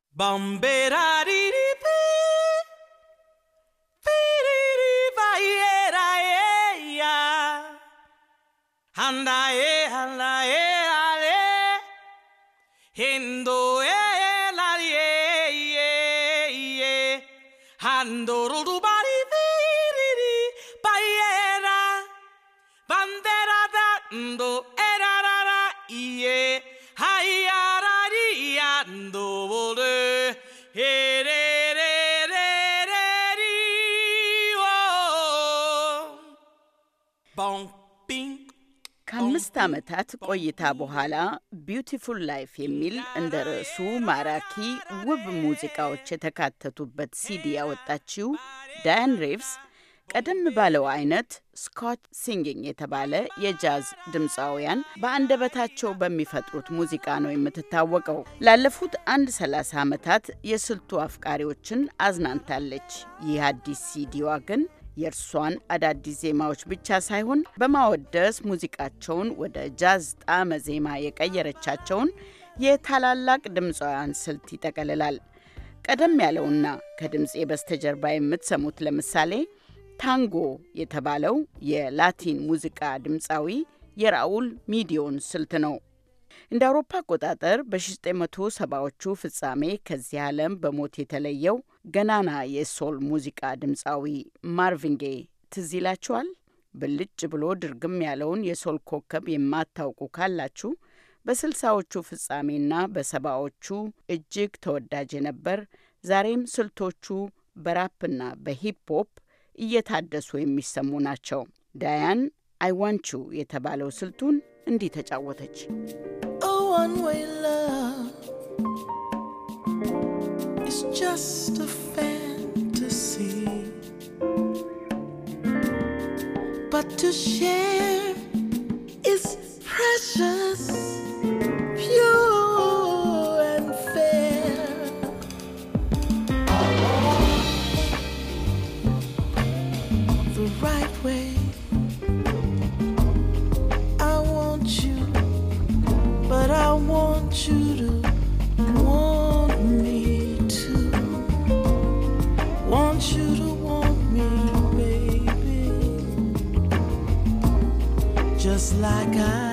Speaker 14: ከአምስት ዓመታት ቆይታ በኋላ ቢዩቲፉል ላይፍ የሚል እንደ ርዕሱ ማራኪ ውብ ሙዚቃዎች የተካተቱበት ሲዲ ያወጣችው ዳያን ሪቭስ ቀደም ባለው አይነት ስኮት ሲንጊንግ የተባለ የጃዝ ድምፃውያን በአንደበታቸው በሚፈጥሩት ሙዚቃ ነው የምትታወቀው። ላለፉት አንድ ሰላሳ ዓመታት የስልቱ አፍቃሪዎችን አዝናንታለች። ይህ አዲስ ሲዲዋ ግን የእርሷን አዳዲስ ዜማዎች ብቻ ሳይሆን በማወደስ ሙዚቃቸውን ወደ ጃዝ ጣዕመ ዜማ የቀየረቻቸውን የታላላቅ ድምፃውያን ስልት ይጠቀልላል። ቀደም ያለውና ከድምፄ በስተጀርባ የምትሰሙት ለምሳሌ ታንጎ የተባለው የላቲን ሙዚቃ ድምፃዊ የራኡል ሚዲዮን ስልት ነው። እንደ አውሮፓ አቆጣጠር በ1970 መቶ ሰባዎቹ ፍጻሜ ከዚህ ዓለም በሞት የተለየው ገናና የሶል ሙዚቃ ድምፃዊ ማርቪን ጌይ ትዝ ይላችኋል? ብልጭ ብሎ ድርግም ያለውን የሶል ኮከብ የማታውቁ ካላችሁ በስልሳዎቹ ፍጻሜና በሰባዎቹ እጅግ ተወዳጅ የነበር፣ ዛሬም ስልቶቹ በራፕና በሂፕ ሆፕ እየታደሱ የሚሰሙ ናቸው። ዳያን አይ ዋንት ዩ የተባለው ስልቱን እንዲህ ተጫወተች።
Speaker 15: One way love is just a fantasy, but to share is precious, pure and fair. the right way. I want you, but I want you to want me too. Want you to want me, baby, just like I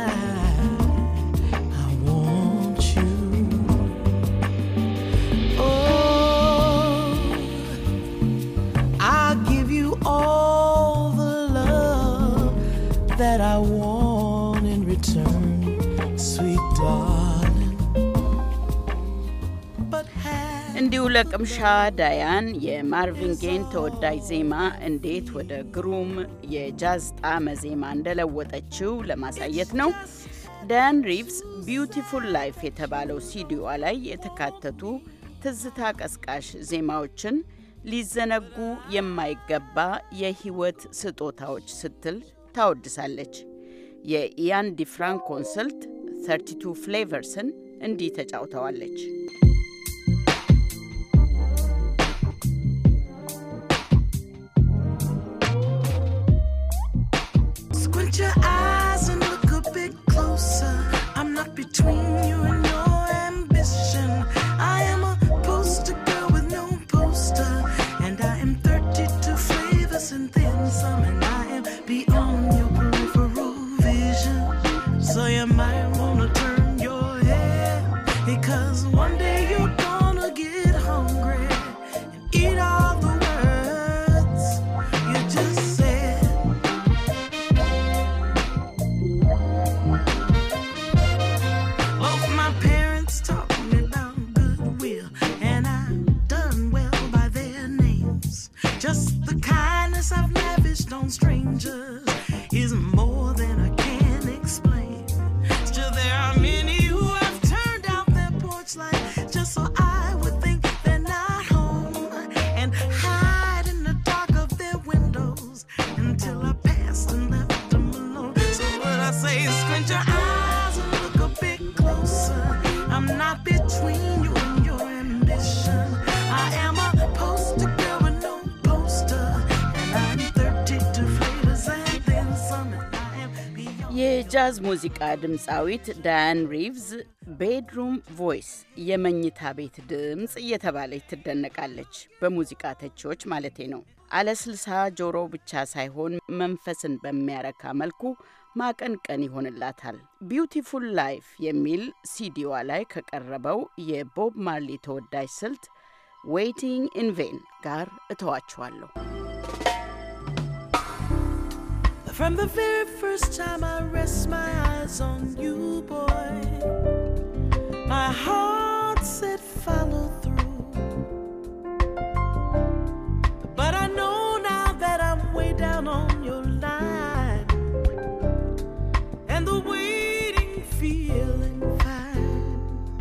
Speaker 15: that I want in return, sweet darling. But
Speaker 14: እንዲሁ ለቅምሻ ዳያን የማርቪን ጌን ተወዳጅ ዜማ እንዴት ወደ ግሩም የጃዝ ጣዕመ ዜማ እንደለወጠችው ለማሳየት ነው። ዳያን ሪቭስ ቢዩቲፉል ላይፍ የተባለው ሲዲዋ ላይ የተካተቱ ትዝታ ቀስቃሽ ዜማዎችን ሊዘነጉ የማይገባ የህይወት ስጦታዎች ስትል ታወድሳለች። የኢያን ዲፍራንኮን ስልት thirty-two ፍሌቨርስን እንዲህ ተጫውተዋለች።
Speaker 15: Squint your eyes and look a bit closer. I'm not between you and your ambition. I am a poster girl with no poster, and I am thirty-two flavors and then some, and I am beyond your peripheral vision. So you might wanna turn your head, because one day you're gonna get hungry and eat all the words you just said. Both my parents taught me about goodwill, and I've done well by their names. Just the kindness I've lavished on strangers is more than I can explain. Still there are many who have turned out their porch light just so I would think they're not home, and hide in the dark of their windows until I passed and left them alone. So what I say is squint your eyes and look a bit closer. I'm not between you and your ambition. I am a poster girl with no poster, and I'm thirty-two flavors and then some, and I am beyond.
Speaker 14: የጃዝ ሙዚቃ ድምፃዊት ዳያን ሪቭስ ቤድሩም ቮይስ የመኝታ ቤት ድምፅ እየተባለች ትደነቃለች። በሙዚቃ ተቺዎች ማለቴ ነው። አለስልሳ ጆሮ ብቻ ሳይሆን መንፈስን በሚያረካ መልኩ ማቀንቀን ይሆንላታል። ቢዩቲፉል ላይፍ የሚል ሲዲዋ ላይ ከቀረበው የቦብ ማርሊ ተወዳጅ ስልት ዌይቲንግ ኢን ቬን ጋር እተዋችኋለሁ።
Speaker 15: From the very first time I rest my eyes on you, boy, my heart said follow through. But I know now that I'm way down on your line, and the waiting feeling fine.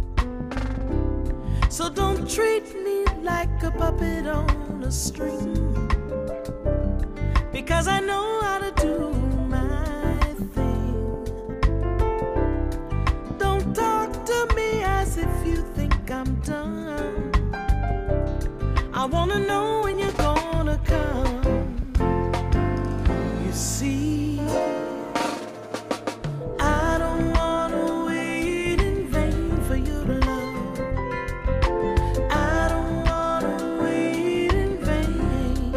Speaker 15: So don't treat me like a puppet on a string, because I know how to do my thing. Don't talk to me as if you think I'm done. I wanna know when you're gonna come. You see, I don't wanna wait in vain for you to love. I don't wanna wait in vain.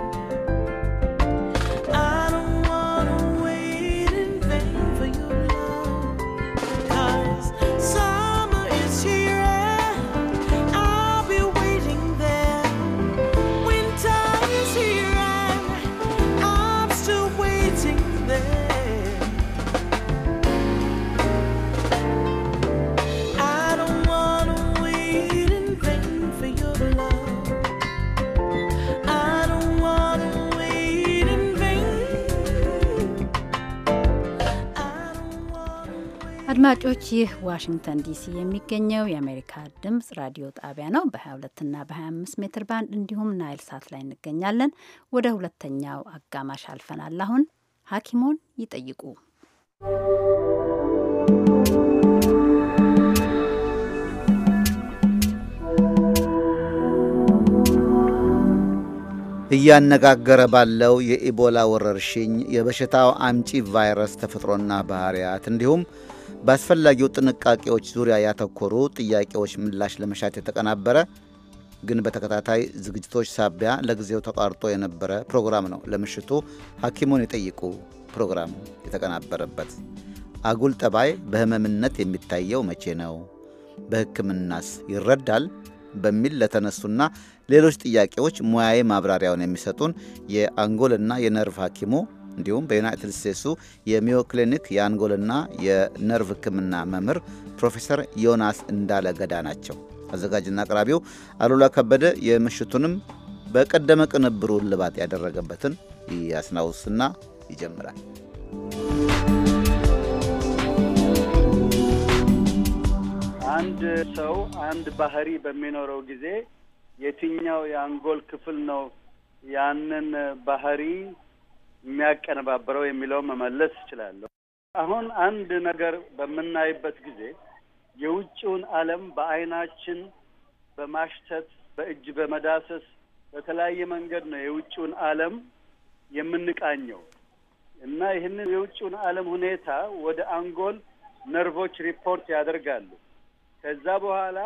Speaker 15: I don't wanna wait in vain for your love, 'cause summer is here, I'll be waiting there. Winter is here, I'm still waiting there. I don't wanna wait in vain for your love. I don't wanna wait in vain.
Speaker 1: አድማጮች ይህ ዋሽንግተን ዲሲ የሚገኘው የአሜሪካ ድምጽ ራዲዮ ጣቢያ ነው። በ22 እና በ25 ሜትር ባንድ እንዲሁም ናይል ሳት ላይ እንገኛለን። ወደ ሁለተኛው አጋማሽ አልፈናል። አሁን ሐኪሞን ይጠይቁ።
Speaker 2: እያነጋገረ ባለው የኢቦላ ወረርሽኝ የበሽታው አምጪ ቫይረስ ተፈጥሮና ባህሪያት እንዲሁም በአስፈላጊው ጥንቃቄዎች ዙሪያ ያተኮሩ ጥያቄዎች ምላሽ ለመሻት የተቀናበረ ግን በተከታታይ ዝግጅቶች ሳቢያ ለጊዜው ተቋርጦ የነበረ ፕሮግራም ነው። ለምሽቱ ሐኪሙን ይጠይቁ ፕሮግራም የተቀናበረበት አጉል ጠባይ በህመምነት የሚታየው መቼ ነው? በሕክምናስ ይረዳል? በሚል ለተነሱና ሌሎች ጥያቄዎች ሙያዊ ማብራሪያውን የሚሰጡን የአንጎልና የነርቭ ሐኪሙ እንዲሁም በዩናይትድ ስቴትሱ የሚዮ ክሊኒክ የአንጎልና የነርቭ ሕክምና መምህር ፕሮፌሰር ዮናስ እንዳለ ገዳ ናቸው። አዘጋጅና አቅራቢው አሉላ ከበደ የምሽቱንም በቀደመ ቅንብሩ ልባት ያደረገበትን ያስናውስና ይጀምራል።
Speaker 16: አንድ ሰው አንድ ባህሪ በሚኖረው ጊዜ የትኛው የአንጎል ክፍል ነው ያንን ባህሪ የሚያቀነባብረው የሚለው መመለስ እችላለሁ። አሁን አንድ ነገር በምናይበት ጊዜ የውጭውን ዓለም በአይናችን በማሽተት በእጅ በመዳሰስ በተለያየ መንገድ ነው የውጭውን ዓለም የምንቃኘው እና ይህንን የውጭውን ዓለም ሁኔታ ወደ አንጎል ነርቮች ሪፖርት ያደርጋሉ። ከዛ በኋላ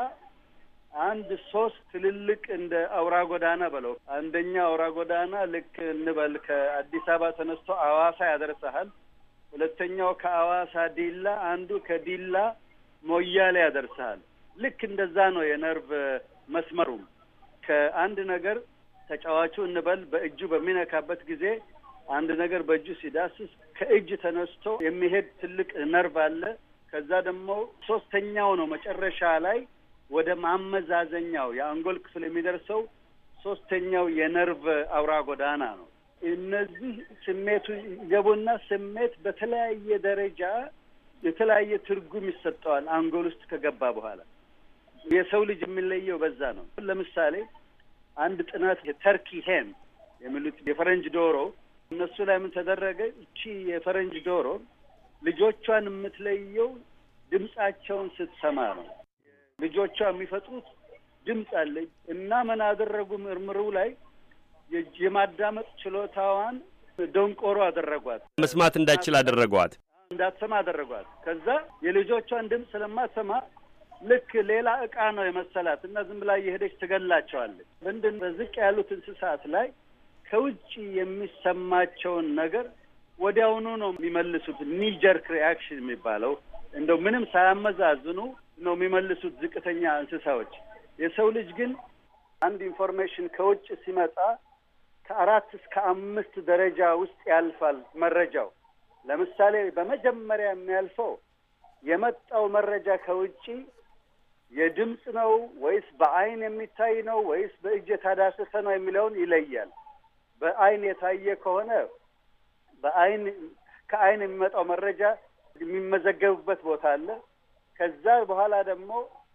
Speaker 16: አንድ ሶስት ትልልቅ እንደ አውራ ጎዳና በለው አንደኛ አውራ ጎዳና ልክ እንበል ከአዲስ አበባ ተነስቶ አዋሳ ያደርሳል። ሁለተኛው ከአዋሳ ዲላ፣ አንዱ ከዲላ ሞያሌ ያደርሳል። ልክ እንደዛ ነው የነርቭ መስመሩም። ከአንድ ነገር ተጫዋቹ እንበል በእጁ በሚነካበት ጊዜ አንድ ነገር በእጁ ሲዳስስ ከእጅ ተነስቶ የሚሄድ ትልቅ ነርቭ አለ። ከዛ ደግሞ ሶስተኛው ነው መጨረሻ ላይ ወደ ማመዛዘኛው የአንጎል ክፍል የሚደርሰው ሶስተኛው የነርቭ አውራ ጎዳና ነው። እነዚህ ስሜቱ ገቡና ስሜት በተለያየ ደረጃ የተለያየ ትርጉም ይሰጠዋል። አንጎል ውስጥ ከገባ በኋላ የሰው ልጅ የሚለየው በዛ ነው። ለምሳሌ አንድ ጥናት የተርኪ ሄን የሚሉት የፈረንጅ ዶሮ እነሱ ላይ ምን ተደረገ? እቺ የፈረንጅ ዶሮ ልጆቿን የምትለየው ድምጻቸውን ስትሰማ ነው። ልጆቿ የሚፈጥሩት ድምጽ አለ እና ምን አደረጉ? ምርምሩ ላይ የማዳመጥ ችሎታዋን ደንቆሮ አደረጓት።
Speaker 7: መስማት እንዳትችል አደረጓት።
Speaker 16: እንዳትሰማ አደረጓት። ከዛ የልጆቿን ድምጽ ስለማትሰማ ልክ ሌላ እቃ ነው የመሰላት እና ዝም ብላ እየሄደች ትገላቸዋለች። ምንድን በዝቅ ያሉት እንስሳት ላይ ከውጭ የሚሰማቸውን ነገር ወዲያውኑ ነው የሚመልሱት። ኒ ጀርክ ሪአክሽን የሚባለው እንደው ምንም ሳያመዛዝኑ ነው የሚመልሱት ዝቅተኛ እንስሳዎች። የሰው ልጅ ግን አንድ ኢንፎርሜሽን ከውጭ ሲመጣ ከአራት እስከ አምስት ደረጃ ውስጥ ያልፋል መረጃው። ለምሳሌ በመጀመሪያ የሚያልፈው የመጣው መረጃ ከውጭ የድምጽ ነው ወይስ በአይን የሚታይ ነው ወይስ በእጅ የታዳሰሰ ነው የሚለውን ይለያል። በአይን የታየ ከሆነ በአይን ከአይን የሚመጣው መረጃ የሚመዘገብበት ቦታ አለ። ከዛ በኋላ ደግሞ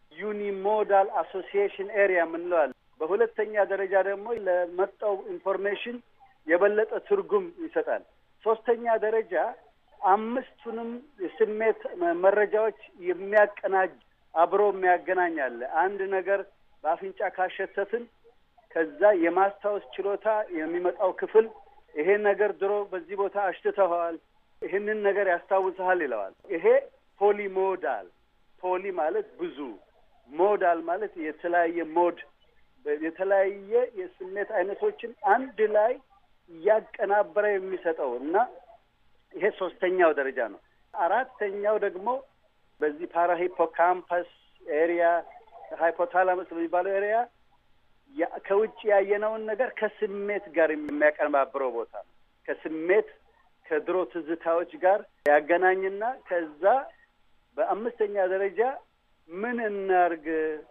Speaker 16: ዩኒሞዳል አሶሲዬሽን ኤሪያ የምንለው አለ። በሁለተኛ ደረጃ ደግሞ ለመጣው ኢንፎርሜሽን የበለጠ ትርጉም ይሰጣል። ሶስተኛ ደረጃ አምስቱንም የስሜት መረጃዎች የሚያቀናጅ አብሮ የሚያገናኝ አለ። አንድ ነገር በአፍንጫ ካሸተትን ከዛ የማስታወስ ችሎታ የሚመጣው ክፍል ይሄ ነገር ድሮ በዚህ ቦታ አሽትተዋል፣ ይሄንን ነገር ያስታውስሃል ይለዋል። ይሄ ፖሊሞዳል። ፖሊ ማለት ብዙ፣ ሞዳል ማለት የተለያየ ሞድ፣ የተለያየ የስሜት አይነቶችን አንድ ላይ እያቀናበረ የሚሰጠው እና ይሄ ሶስተኛው ደረጃ ነው። አራተኛው ደግሞ በዚህ ፓራሂፖካምፐስ ኤሪያ ሃይፖታላመስ የሚባለው ኤሪያ ከውጭ ያየነውን ነገር ከስሜት ጋር የሚያቀነባብረው ቦታ ነው። ከስሜት ከድሮ ትዝታዎች ጋር ያገናኝና ከዛ በአምስተኛ ደረጃ ምን እናርግ፣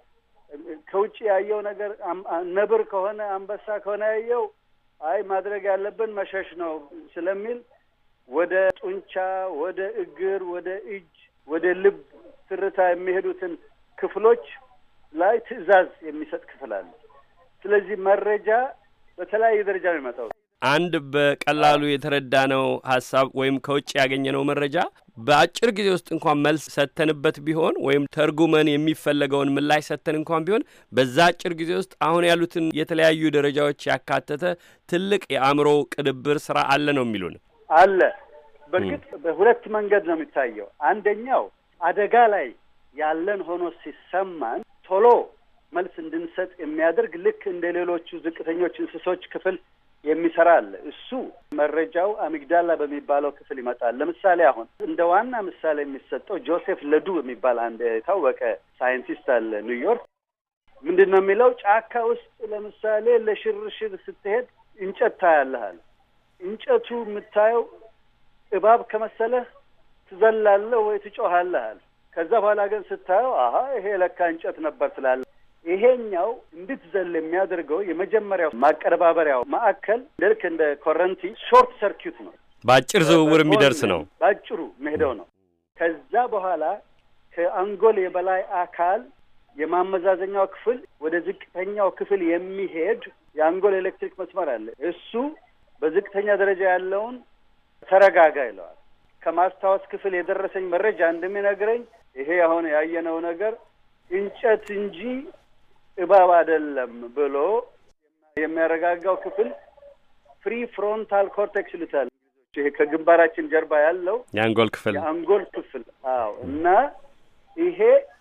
Speaker 16: ከውጭ ያየው ነገር ነብር ከሆነ አንበሳ ከሆነ ያየው አይ ማድረግ ያለብን መሸሽ ነው ስለሚል ወደ ጡንቻ፣ ወደ እግር፣ ወደ እጅ፣ ወደ ልብ ትርታ የሚሄዱትን ክፍሎች ላይ ትዕዛዝ የሚሰጥ ክፍል አለ። ስለዚህ መረጃ በተለያየ ደረጃ ነው የሚመጣው።
Speaker 7: አንድ በቀላሉ የተረዳነው ሐሳብ ወይም ከውጭ ያገኘነው መረጃ በአጭር ጊዜ ውስጥ እንኳን መልስ ሰተንበት ቢሆን ወይም ተርጉመን የሚፈለገውን ምላሽ ሰተን እንኳን ቢሆን በዛ አጭር ጊዜ ውስጥ አሁን ያሉትን የተለያዩ ደረጃዎች ያካተተ ትልቅ የአእምሮ ቅንብር ስራ አለ ነው የሚሉን።
Speaker 16: አለ። በርግጥ በሁለት መንገድ ነው የሚታየው። አንደኛው አደጋ ላይ ያለን ሆኖ ሲሰማን ቶሎ መልስ እንድንሰጥ የሚያደርግ ልክ እንደ ሌሎቹ ዝቅተኞች እንስሶች ክፍል የሚሰራ አለ። እሱ መረጃው አሚግዳላ በሚባለው ክፍል ይመጣል። ለምሳሌ አሁን እንደ ዋና ምሳሌ የሚሰጠው ጆሴፍ ለዱ የሚባል አንድ የታወቀ ሳይንቲስት አለ ኒውዮርክ። ምንድን ነው የሚለው? ጫካ ውስጥ ለምሳሌ ለሽርሽር ስትሄድ እንጨት ታያለህ። እንጨቱ የምታየው እባብ ከመሰለህ ትዘላለህ ወይ ትጮሃለህ። ከዛ በኋላ ግን ስታየው አሀ ይሄ ለካ እንጨት ነበር ትላለህ። ይሄኛው እንድትዘል የሚያደርገው የመጀመሪያው ማቀረባበሪያው ማዕከል ልክ እንደ ኮረንቲ ሾርት ሰርኪዩት ነው።
Speaker 7: ባጭር ዝውውር የሚደርስ ነው።
Speaker 16: ባጭሩ መሄደው ነው። ከዛ በኋላ ከአንጎል የበላይ አካል የማመዛዘኛው ክፍል ወደ ዝቅተኛው ክፍል የሚሄድ የአንጎል ኤሌክትሪክ መስመር አለ። እሱ በዝቅተኛ ደረጃ ያለውን ተረጋጋ ይለዋል። ከማስታወስ ክፍል የደረሰኝ መረጃ እንደሚነግረኝ ይሄ አሁን ያየነው ነገር እንጨት እንጂ እባብ አይደለም ብሎ የሚያረጋጋው ክፍል ፍሪ ፍሮንታል ኮርቴክስ ይሉታል። ይሄ ከግንባራችን ጀርባ ያለው
Speaker 7: የአንጎል ክፍል
Speaker 16: የአንጎል ክፍል አዎ። እና ይሄ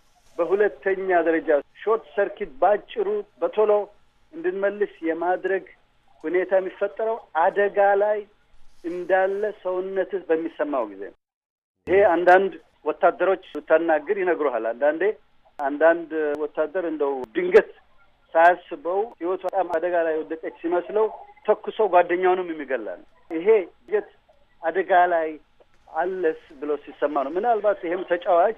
Speaker 16: በሁለተኛ ደረጃ ሾርት ሰርኪት ባጭሩ በቶሎ እንድንመልስ የማድረግ ሁኔታ የሚፈጠረው አደጋ ላይ እንዳለ ሰውነትህ በሚሰማው ጊዜ ነው። ይሄ አንዳንድ ወታደሮች ተናግር ይነግሩሃል። አንዳንዴ አንዳንድ ወታደር እንደው ድንገት ሳያስበው ህይወቱ በጣም አደጋ ላይ ወደቀች ሲመስለው ተኩሶ ጓደኛውንም የሚገላል። ይሄ የት አደጋ ላይ አለስ ብሎ ሲሰማ ነው። ምናልባት ይሄም ተጫዋች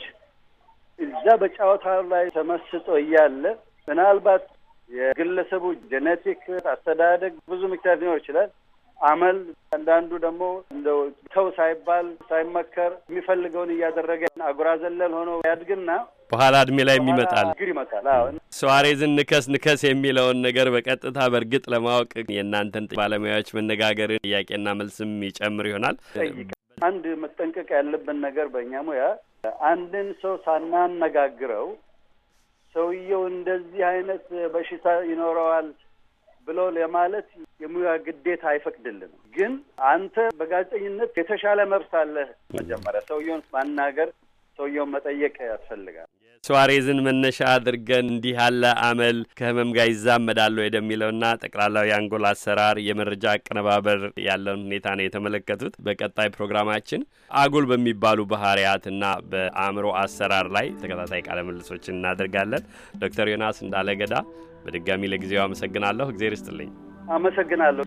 Speaker 16: እዛ በጫወታ ላይ ተመስጦ እያለ ምናልባት የግለሰቡ ጄኔቲክ አስተዳደግ ብዙ ምክንያት ሊኖር ይችላል። አመል አንዳንዱ ደግሞ እንደው ተው ሳይባል ሳይመከር የሚፈልገውን እያደረገ አጉራ ዘለል ሆኖ ያድግና
Speaker 7: በኋላ እድሜ ላይ የሚመጣል
Speaker 16: ግር ይመጣል። አዎ
Speaker 7: ሱዋሬዝን ንከስ ንከስ የሚለውን ነገር በቀጥታ በእርግጥ ለማወቅ የእናንተን ባለሙያዎች መነጋገርን ጥያቄና መልስም ይጨምር ይሆናል።
Speaker 16: አንድ መጠንቀቅ ያለብን ነገር በእኛ ሙያ አንድን ሰው ሳናነጋግረው ሰውየው እንደዚህ አይነት በሽታ ይኖረዋል ብሎ ለማለት የሙያ ግዴታ አይፈቅድልንም። ግን አንተ በጋዜጠኝነት የተሻለ መብት አለህ። መጀመሪያ ሰውየውን ማናገር፣ ሰውየውን መጠየቅ ያስፈልጋል።
Speaker 7: ሱዋሬዝን መነሻ አድርገን እንዲህ ያለ አመል ከህመም ጋር ይዛመዳል ወደሚለውና ጠቅላላው የአንጎል አሰራር የመረጃ አቀነባበር ያለውን ሁኔታ ነው የተመለከቱት። በቀጣይ ፕሮግራማችን አጉል በሚባሉ ባህሪያትና በአእምሮ አሰራር ላይ ተከታታይ ቃለ ምልልሶችን እናደርጋለን። ዶክተር ዮናስ እንዳለገዳ በድጋሚ ለጊዜው አመሰግናለሁ። እግዚአብሔር ይስጥልኝ።
Speaker 16: አመሰግናለሁ።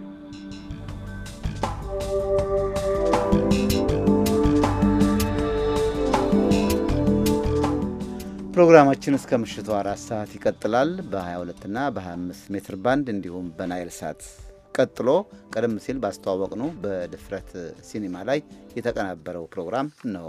Speaker 2: ፕሮግራማችን እስከ ምሽቱ አራት ሰዓት ይቀጥላል። በሀያ ሁለት እና በሀያ አምስት ሜትር ባንድ እንዲሁም በናይል ሳት። ቀጥሎ ቀደም ሲል ባስተዋወቅነው በድፍረት ሲኒማ ላይ የተቀናበረው ፕሮግራም ነው።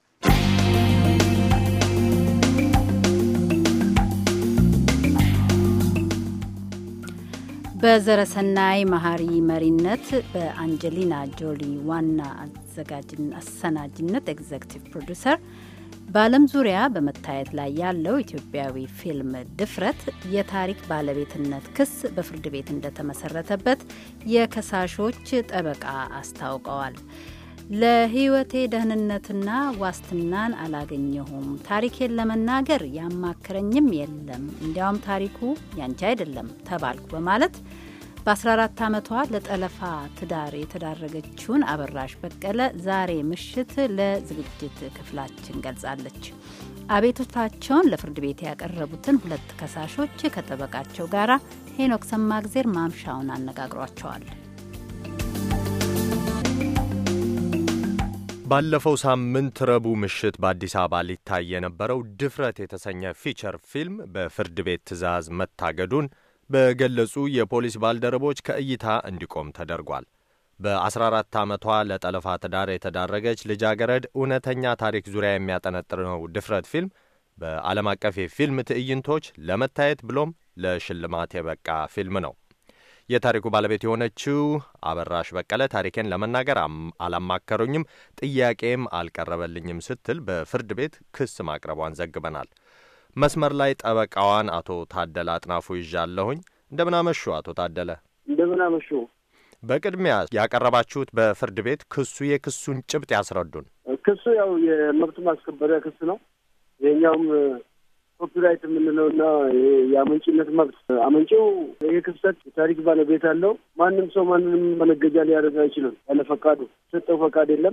Speaker 1: በዘረሰናይ መሀሪ መሪነት በአንጀሊና ጆሊ ዋና አዘጋጅና አሰናጅነት ኤግዜክቲቭ ፕሮዲውሰር በዓለም ዙሪያ በመታየት ላይ ያለው ኢትዮጵያዊ ፊልም ድፍረት የታሪክ ባለቤትነት ክስ በፍርድ ቤት እንደተመሰረተበት የከሳሾች ጠበቃ አስታውቀዋል። ለሕይወቴ ደህንነትና ዋስትናን አላገኘሁም፣ ታሪኬን ለመናገር ያማከረኝም የለም፣ እንዲያውም ታሪኩ ያንቺ አይደለም ተባልኩ በማለት በአስራ አራት ዓመቷ ለጠለፋ ትዳር የተዳረገችውን አበራሽ በቀለ ዛሬ ምሽት ለዝግጅት ክፍላችን ገልጻለች። አቤቱታቸውን ለፍርድ ቤት ያቀረቡትን ሁለት ከሳሾች ከጠበቃቸው ጋር ሄኖክ ሰማግዜር ማምሻውን አነጋግሯቸዋል።
Speaker 17: ባለፈው ሳምንት ረቡዕ ምሽት በአዲስ አበባ ሊታይ የነበረው ድፍረት የተሰኘ ፊቸር ፊልም በፍርድ ቤት ትዕዛዝ መታገዱን በገለጹ የፖሊስ ባልደረቦች ከእይታ እንዲቆም ተደርጓል። በአስራ አራት ዓመቷ ለጠለፋ ትዳር የተዳረገች ልጃገረድ እውነተኛ ታሪክ ዙሪያ የሚያጠነጥነው ድፍረት ፊልም በዓለም አቀፍ የፊልም ትዕይንቶች ለመታየት ብሎም ለሽልማት የበቃ ፊልም ነው። የታሪኩ ባለቤት የሆነችው አበራሽ በቀለ ታሪኬን ለመናገር አላማከሩኝም፣ ጥያቄም አልቀረበልኝም ስትል በፍርድ ቤት ክስ ማቅረቧን ዘግበናል። መስመር ላይ ጠበቃዋን አቶ ታደለ አጥናፉ ይዣለሁኝ። እንደምን አመሹ አቶ ታደለ?
Speaker 18: እንደምን አመሹ።
Speaker 17: በቅድሚያ ያቀረባችሁት በፍርድ ቤት ክሱ የክሱን ጭብጥ ያስረዱን።
Speaker 18: ክሱ ያው የመብት ማስከበሪያ ክስ ነው። የኛውም ኮፒራይት የምንለውና የአመንጭነት መብት አመንጪው ይሄ ክስተት የታሪክ ባለቤት አለው። ማንም ሰው ማንንም መነገጃ ሊያደርግ አይችልም ያለ ፈቃዱ። ሰጠው ፈቃድ የለም።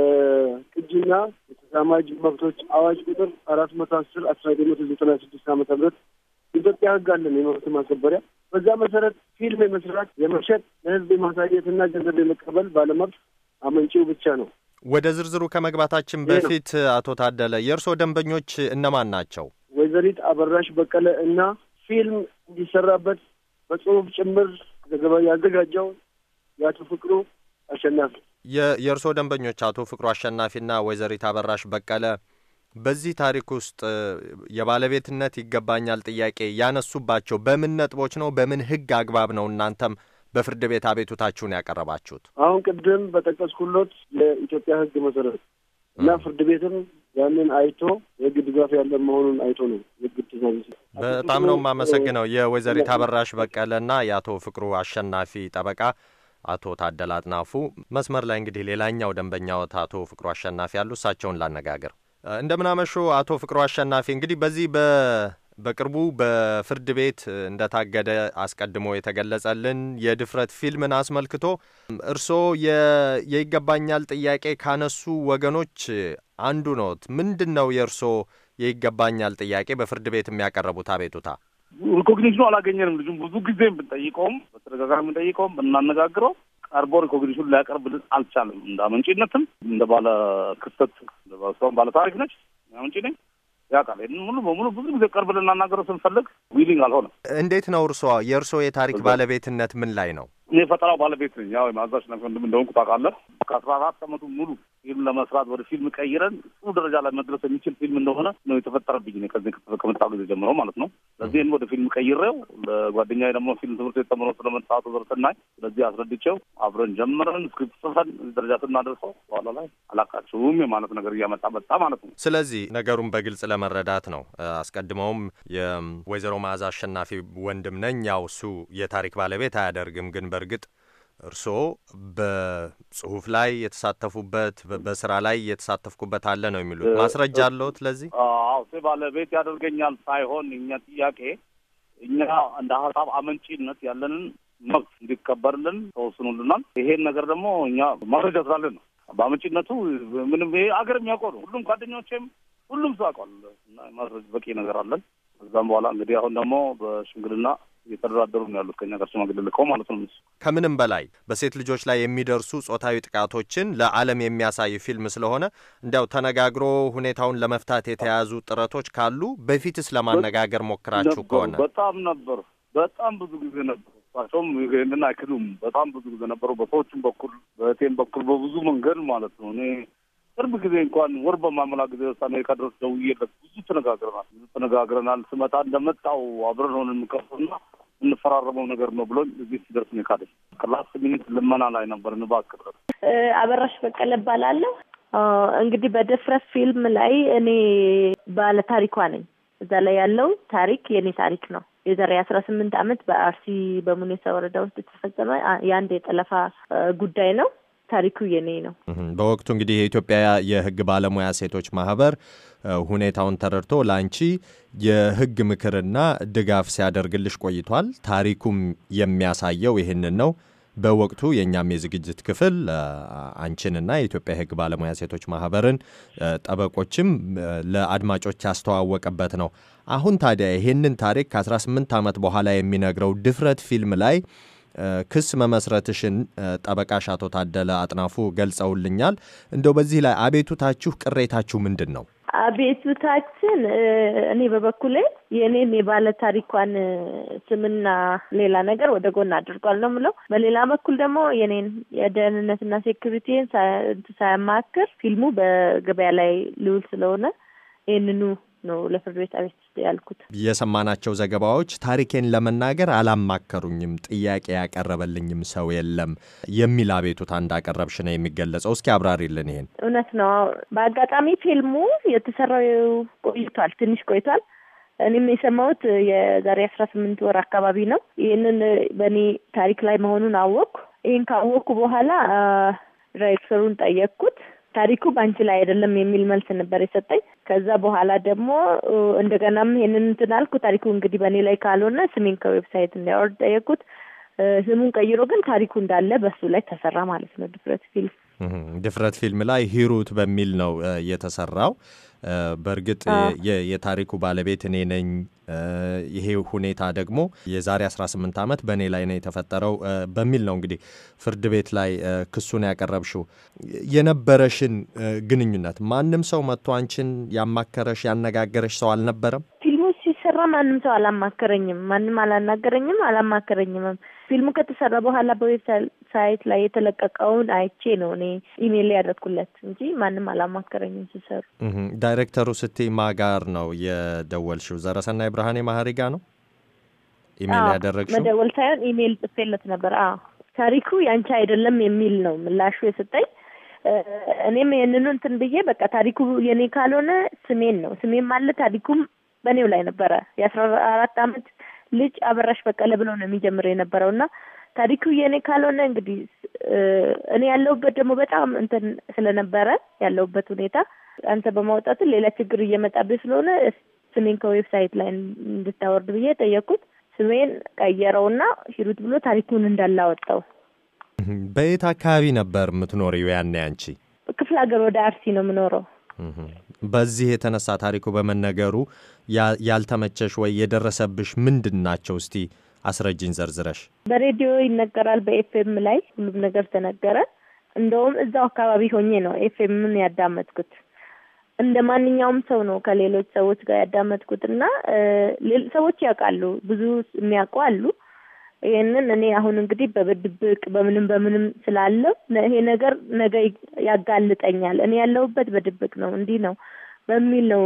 Speaker 18: በቅጂና የተዛማጅ መብቶች አዋጅ ቁጥር አራት መቶ አስር አስራ ዘጠኝ መቶ ዘጠና ስድስት ዓመተ ምህረት ኢትዮጵያ ሕግ አለን የመብት ማስከበሪያ። በዛ መሰረት ፊልም የመስራት የመሸጥ ለህዝብ የማሳየትና ገንዘብ የመቀበል ባለመብት አመንጪው ብቻ ነው።
Speaker 17: ወደ ዝርዝሩ ከመግባታችን በፊት አቶ ታደለ የእርስዎ ደንበኞች እነማን ናቸው?
Speaker 18: ወይዘሪት አበራሽ በቀለ እና ፊልም እንዲሰራበት በጽሁፍ ጭምር ዘገባ ያዘጋጀው የአቶ ፍቅሩ አሸናፊ።
Speaker 17: የእርስዎ ደንበኞች አቶ ፍቅሩ አሸናፊና ወይዘሪት አበራሽ በቀለ በዚህ ታሪክ ውስጥ የባለቤትነት ይገባኛል ጥያቄ ያነሱባቸው በምን ነጥቦች ነው? በምን ህግ አግባብ ነው እናንተም በፍርድ ቤት አቤቱታችሁን ያቀረባችሁት?
Speaker 18: አሁን ቅድም በጠቀስኩሎት የኢትዮጵያ ህግ መሰረት እና ፍርድ ቤትም ያንን አይቶ የህግ ድጋፍ ያለ መሆኑን አይቶ ነው የህግ ትእዛዝ።
Speaker 17: በጣም ነው የማመሰግነው። የወይዘሪት አበራሽ በቀለና የአቶ ፍቅሩ አሸናፊ ጠበቃ አቶ ታደለ አጥናፉ መስመር ላይ እንግዲህ ሌላኛው ደንበኛዎት አቶ ፍቅሩ አሸናፊ ያሉ፣ እሳቸውን ላነጋግር። እንደምናመሹ አቶ ፍቅሩ አሸናፊ፣ እንግዲህ በዚህ በ በቅርቡ በፍርድ ቤት እንደታገደ አስቀድሞ የተገለጸልን የድፍረት ፊልምን አስመልክቶ እርስዎ የይገባኛል ጥያቄ ካነሱ ወገኖች አንዱ ኖት። ምንድን ነው የእርስዎ የይገባኛል ጥያቄ በፍርድ ቤት የሚያቀርቡት አቤቱታ?
Speaker 19: ሪኮግኒሽኑ አላገኘንም። ልጁም ብዙ ጊዜ ብንጠይቀውም በተደጋጋሚ ብንጠይቀውም ብናነጋግረው ቀርቦ ሪኮግኒሽኑ ሊያቀርብልን አልቻለም። እንደ አመንጪነትም እንደ ባለ ክስተት ሰውም ባለ ታሪክ ነች አመንጪ ነኝ ያቃለ ሙሉ በሙሉ ብዙ ጊዜ ቀርበን እናናገረው ስንፈልግ ዊሊንግ አልሆነም።
Speaker 17: እንዴት ነው እርሶ የእርሶ የታሪክ ባለቤትነት ምን ላይ ነው?
Speaker 19: እኔ ፈጠራው ባለቤት ነኝ። ያው ማዛሽ ነው እንደምንደውም ታውቃለህ። ከአስራ አራት ዓመቱ ሙሉ ፊልም ለመስራት ወደ ፊልም ቀይረን ጥሩ ደረጃ ላይ መድረስ የሚችል ፊልም እንደሆነ ነው የተፈጠረብኝ። እኔ ከዚህ ከመጣሁ ጊዜ ጀምሮ ማለት ነው። ስለዚህ ወደ ፊልም ቀይሬው ለጓደኛዬ ደግሞ ፊልም ትምህርት ቤት ተምሮ ስለመጣሁ ዘርተናይ ስለዚህ አስረድቼው አብረን ጀምረን ስክሪፕት ጽፈን ደረጃ ስናደርሰው በኋላ ላይ አላቃችሁም የማለት ነገር እያመጣ መጣ ማለት ነው።
Speaker 17: ስለዚህ ነገሩን በግልጽ ለመረዳት ነው። አስቀድመውም የወይዘሮ መዓዛ አሸናፊ ወንድም ነኝ፣ ያው እሱ የታሪክ ባለቤት አያደርግም፣ ግን በእርግጥ እርስዎ በጽሁፍ ላይ የተሳተፉበት በስራ ላይ የተሳተፍኩበት አለ ነው የሚሉት። ማስረጃ አለዎት ለዚህ?
Speaker 19: አዎ ሴ ባለቤት ያደርገኛል ሳይሆን እኛ ጥያቄ እኛ እንደ ሀሳብ አመንጪነት ያለንን መብት እንዲከበርልን ተወስኑልናል። ይሄን ነገር ደግሞ እኛ ማስረጃ ስላለን ነው። በአመንጪነቱ ምንም ይሄ አገር የሚያውቀው ነው። ሁሉም ጓደኞቼም ሁሉም ሰው ያውቃል እና ማስረጃ በቂ ነገር አለን። ከዛም በኋላ እንግዲህ አሁን ደግሞ በሽምግልና እየተደራደሩ ነው ያሉት ከኛ ጋር ሽማግሌ ልከው ማለት ነው።
Speaker 17: ከምንም በላይ በሴት ልጆች ላይ የሚደርሱ ጾታዊ ጥቃቶችን ለዓለም የሚያሳይ ፊልም ስለሆነ እንዲያው ተነጋግሮ ሁኔታውን ለመፍታት የተያዙ ጥረቶች ካሉ በፊትስ ለማነጋገር ሞክራችሁ ከሆነ?
Speaker 19: በጣም ነበር፣ በጣም ብዙ ጊዜ ነበር። እሳቸውም ይሄንን አይክዱም። በጣም ብዙ ጊዜ ነበሩ፣ በሰዎችም በኩል በእቴም በኩል በብዙ መንገድ ማለት ነው። እኔ ቅርብ ጊዜ እንኳን ወር በማመላ ጊዜ ውስጥ አሜሪካ ድረስ ደውዬለት ብዙ ተነጋግረናል ብዙ ተነጋግረናል። ስመጣ እንደመጣው አብረን ሆነን እንቀርና እንፈራረመው ነገር ነው ብሎ እዚህ ሲደርስ ነው ካደ ክላስ ሚኒት ልመና ላይ ነበር። ንባክ ድረስ
Speaker 6: አበራሽ በቀለ እባላለሁ። እንግዲህ በድፍረት ፊልም ላይ እኔ ባለ ታሪኳ ነኝ። እዛ ላይ ያለው ታሪክ የኔ ታሪክ ነው። የዛሬ አስራ ስምንት ዓመት በአርሲ በሙኔሳ ወረዳ ውስጥ የተፈጸመ የአንድ የጠለፋ ጉዳይ ነው። ታሪኩ የኔ ነው።
Speaker 17: በወቅቱ እንግዲህ የኢትዮጵያ የሕግ ባለሙያ ሴቶች ማህበር ሁኔታውን ተረድቶ ላንቺ የሕግ ምክርና ድጋፍ ሲያደርግልሽ ቆይቷል። ታሪኩም የሚያሳየው ይህንን ነው። በወቅቱ የኛም የዝግጅት ክፍል አንቺንና የኢትዮጵያ ሕግ ባለሙያ ሴቶች ማህበርን ጠበቆችም ለአድማጮች ያስተዋወቀበት ነው። አሁን ታዲያ ይህንን ታሪክ ከአስራ ስምንት ዓመት በኋላ የሚነግረው ድፍረት ፊልም ላይ ክስ መመስረትሽን ጠበቃሽ አቶ ታደለ አጥናፉ ገልጸውልኛል። እንደው በዚህ ላይ አቤቱታችሁ፣ ቅሬታችሁ ምንድን ነው?
Speaker 6: አቤቱታችን እኔ በበኩሌ የኔን የባለ ታሪኳን ስምና ሌላ ነገር ወደ ጎን አድርጓል ነው የምለው። በሌላ በኩል ደግሞ የኔን የደህንነትና ሴኩሪቲን ሳያማክር ፊልሙ በገበያ ላይ ሊውል ስለሆነ ይህንኑ ነው ለፍርድ ቤት አቤት ያልኩት።
Speaker 17: የሰማናቸው ዘገባዎች ታሪኬን ለመናገር አላማከሩኝም፣ ጥያቄ ያቀረበልኝም ሰው የለም የሚል አቤቱታ እንዳቀረብሽ ነው የሚገለጸው። እስኪ አብራሪልን ይሄን።
Speaker 6: እውነት ነው። በአጋጣሚ ፊልሙ የተሰራው ቆይቷል፣ ትንሽ ቆይቷል። እኔም የሰማሁት የዛሬ አስራ ስምንት ወር አካባቢ ነው። ይህንን በእኔ ታሪክ ላይ መሆኑን አወቅኩ። ይህን ካወቅኩ በኋላ ዳይሬክተሩን ጠየቅኩት። ታሪኩ ባንቺ ላይ አይደለም የሚል መልስ ነበር የሰጠኝ። ከዛ በኋላ ደግሞ እንደገናም ይሄንን እንትን አልኩ። ታሪኩ እንግዲህ በእኔ ላይ ካልሆነ ስሜን ከዌብሳይት እንዲያወርድ ጠየቅኩት። ስሙን ቀይሮ ግን ታሪኩ እንዳለ በሱ ላይ ተሰራ ማለት ነው። ድፍረት ፊልም
Speaker 17: ድፍረት ፊልም ላይ ሂሩት በሚል ነው የተሰራው። በእርግጥ የታሪኩ ባለቤት እኔ ነኝ። ይሄ ሁኔታ ደግሞ የዛሬ አስራ ስምንት ዓመት በእኔ ላይ ነው የተፈጠረው በሚል ነው እንግዲህ ፍርድ ቤት ላይ ክሱን ያቀረብሽው። የነበረሽን ግንኙነት ማንም ሰው መጥቶ አንቺን ያማከረሽ ያነጋገረሽ ሰው አልነበረም?
Speaker 6: ፊልሙ ሲሰራ ማንም ሰው አላማከረኝም፣ ማንም አላናገረኝም፣ አላማከረኝም። ፊልሙ ከተሰራ በኋላ በዌብሳይት ላይ የተለቀቀውን አይቼ ነው እኔ ኢሜል ያደረኩለት እንጂ ማንም አላማከረኝም ሲሰሩ።
Speaker 17: ዳይሬክተሩ ስትይ ማጋር ነው የደወልሽው? ዘረሰናይ ብርሃኔ ማህሪ ጋር ነው ኢሜል ያደረግሽው?
Speaker 6: መደወል ሳይሆን ኢሜል ጽፌለት ነበር። አዎ ታሪኩ ያንቺ አይደለም የሚል ነው ምላሹ የሰጠኝ። እኔም ይሄንን እንትን ብዬ በቃ ታሪኩ የኔ ካልሆነ ስሜን ነው ስሜን ማለት ታሪኩም በኔው ላይ ነበረ። የአስራ አራት ዓመት ልጅ አበራሽ በቀለ ብሎ ነው የሚጀምረው የነበረውና ታሪኩ የኔ ካልሆነ እንግዲህ እኔ ያለውበት ደግሞ በጣም እንትን ስለነበረ ያለውበት ሁኔታ አንተ በማውጣት ሌላ ችግር እየመጣብኝ ስለሆነ ስሜን ከዌብሳይት ላይ እንድታወርድ ብዬ ጠየቅኩት። ስሜን ቀየረውና ሂሩት ብሎ ታሪኩን እንዳላወጣው።
Speaker 17: በየት አካባቢ ነበር የምትኖሪው ያኔ አንቺ?
Speaker 6: ክፍለ ሀገር ወደ አርሲ ነው የምኖረው።
Speaker 17: በዚህ የተነሳ ታሪኩ በመነገሩ ያልተመቸሽ ወይ የደረሰብሽ ምንድናቸው? እስቲ አስረጅኝ ዘርዝረሽ።
Speaker 6: በሬዲዮ ይነገራል፣ በኤፍኤም ላይ ሁሉም ነገር ተነገረ። እንደውም እዛው አካባቢ ሆኜ ነው ኤፍኤምን ያዳመጥኩት። እንደ ማንኛውም ሰው ነው ከሌሎች ሰዎች ጋር ያዳመጥኩትና ሰዎች ያውቃሉ፣ ብዙ የሚያውቁ አሉ። ይሄንን እኔ አሁን እንግዲህ በድብቅ በምንም በምንም ስላለው ይሄ ነገር ነገ ያጋልጠኛል፣ እኔ ያለሁበት በድብቅ ነው እንዲህ ነው በሚል ነው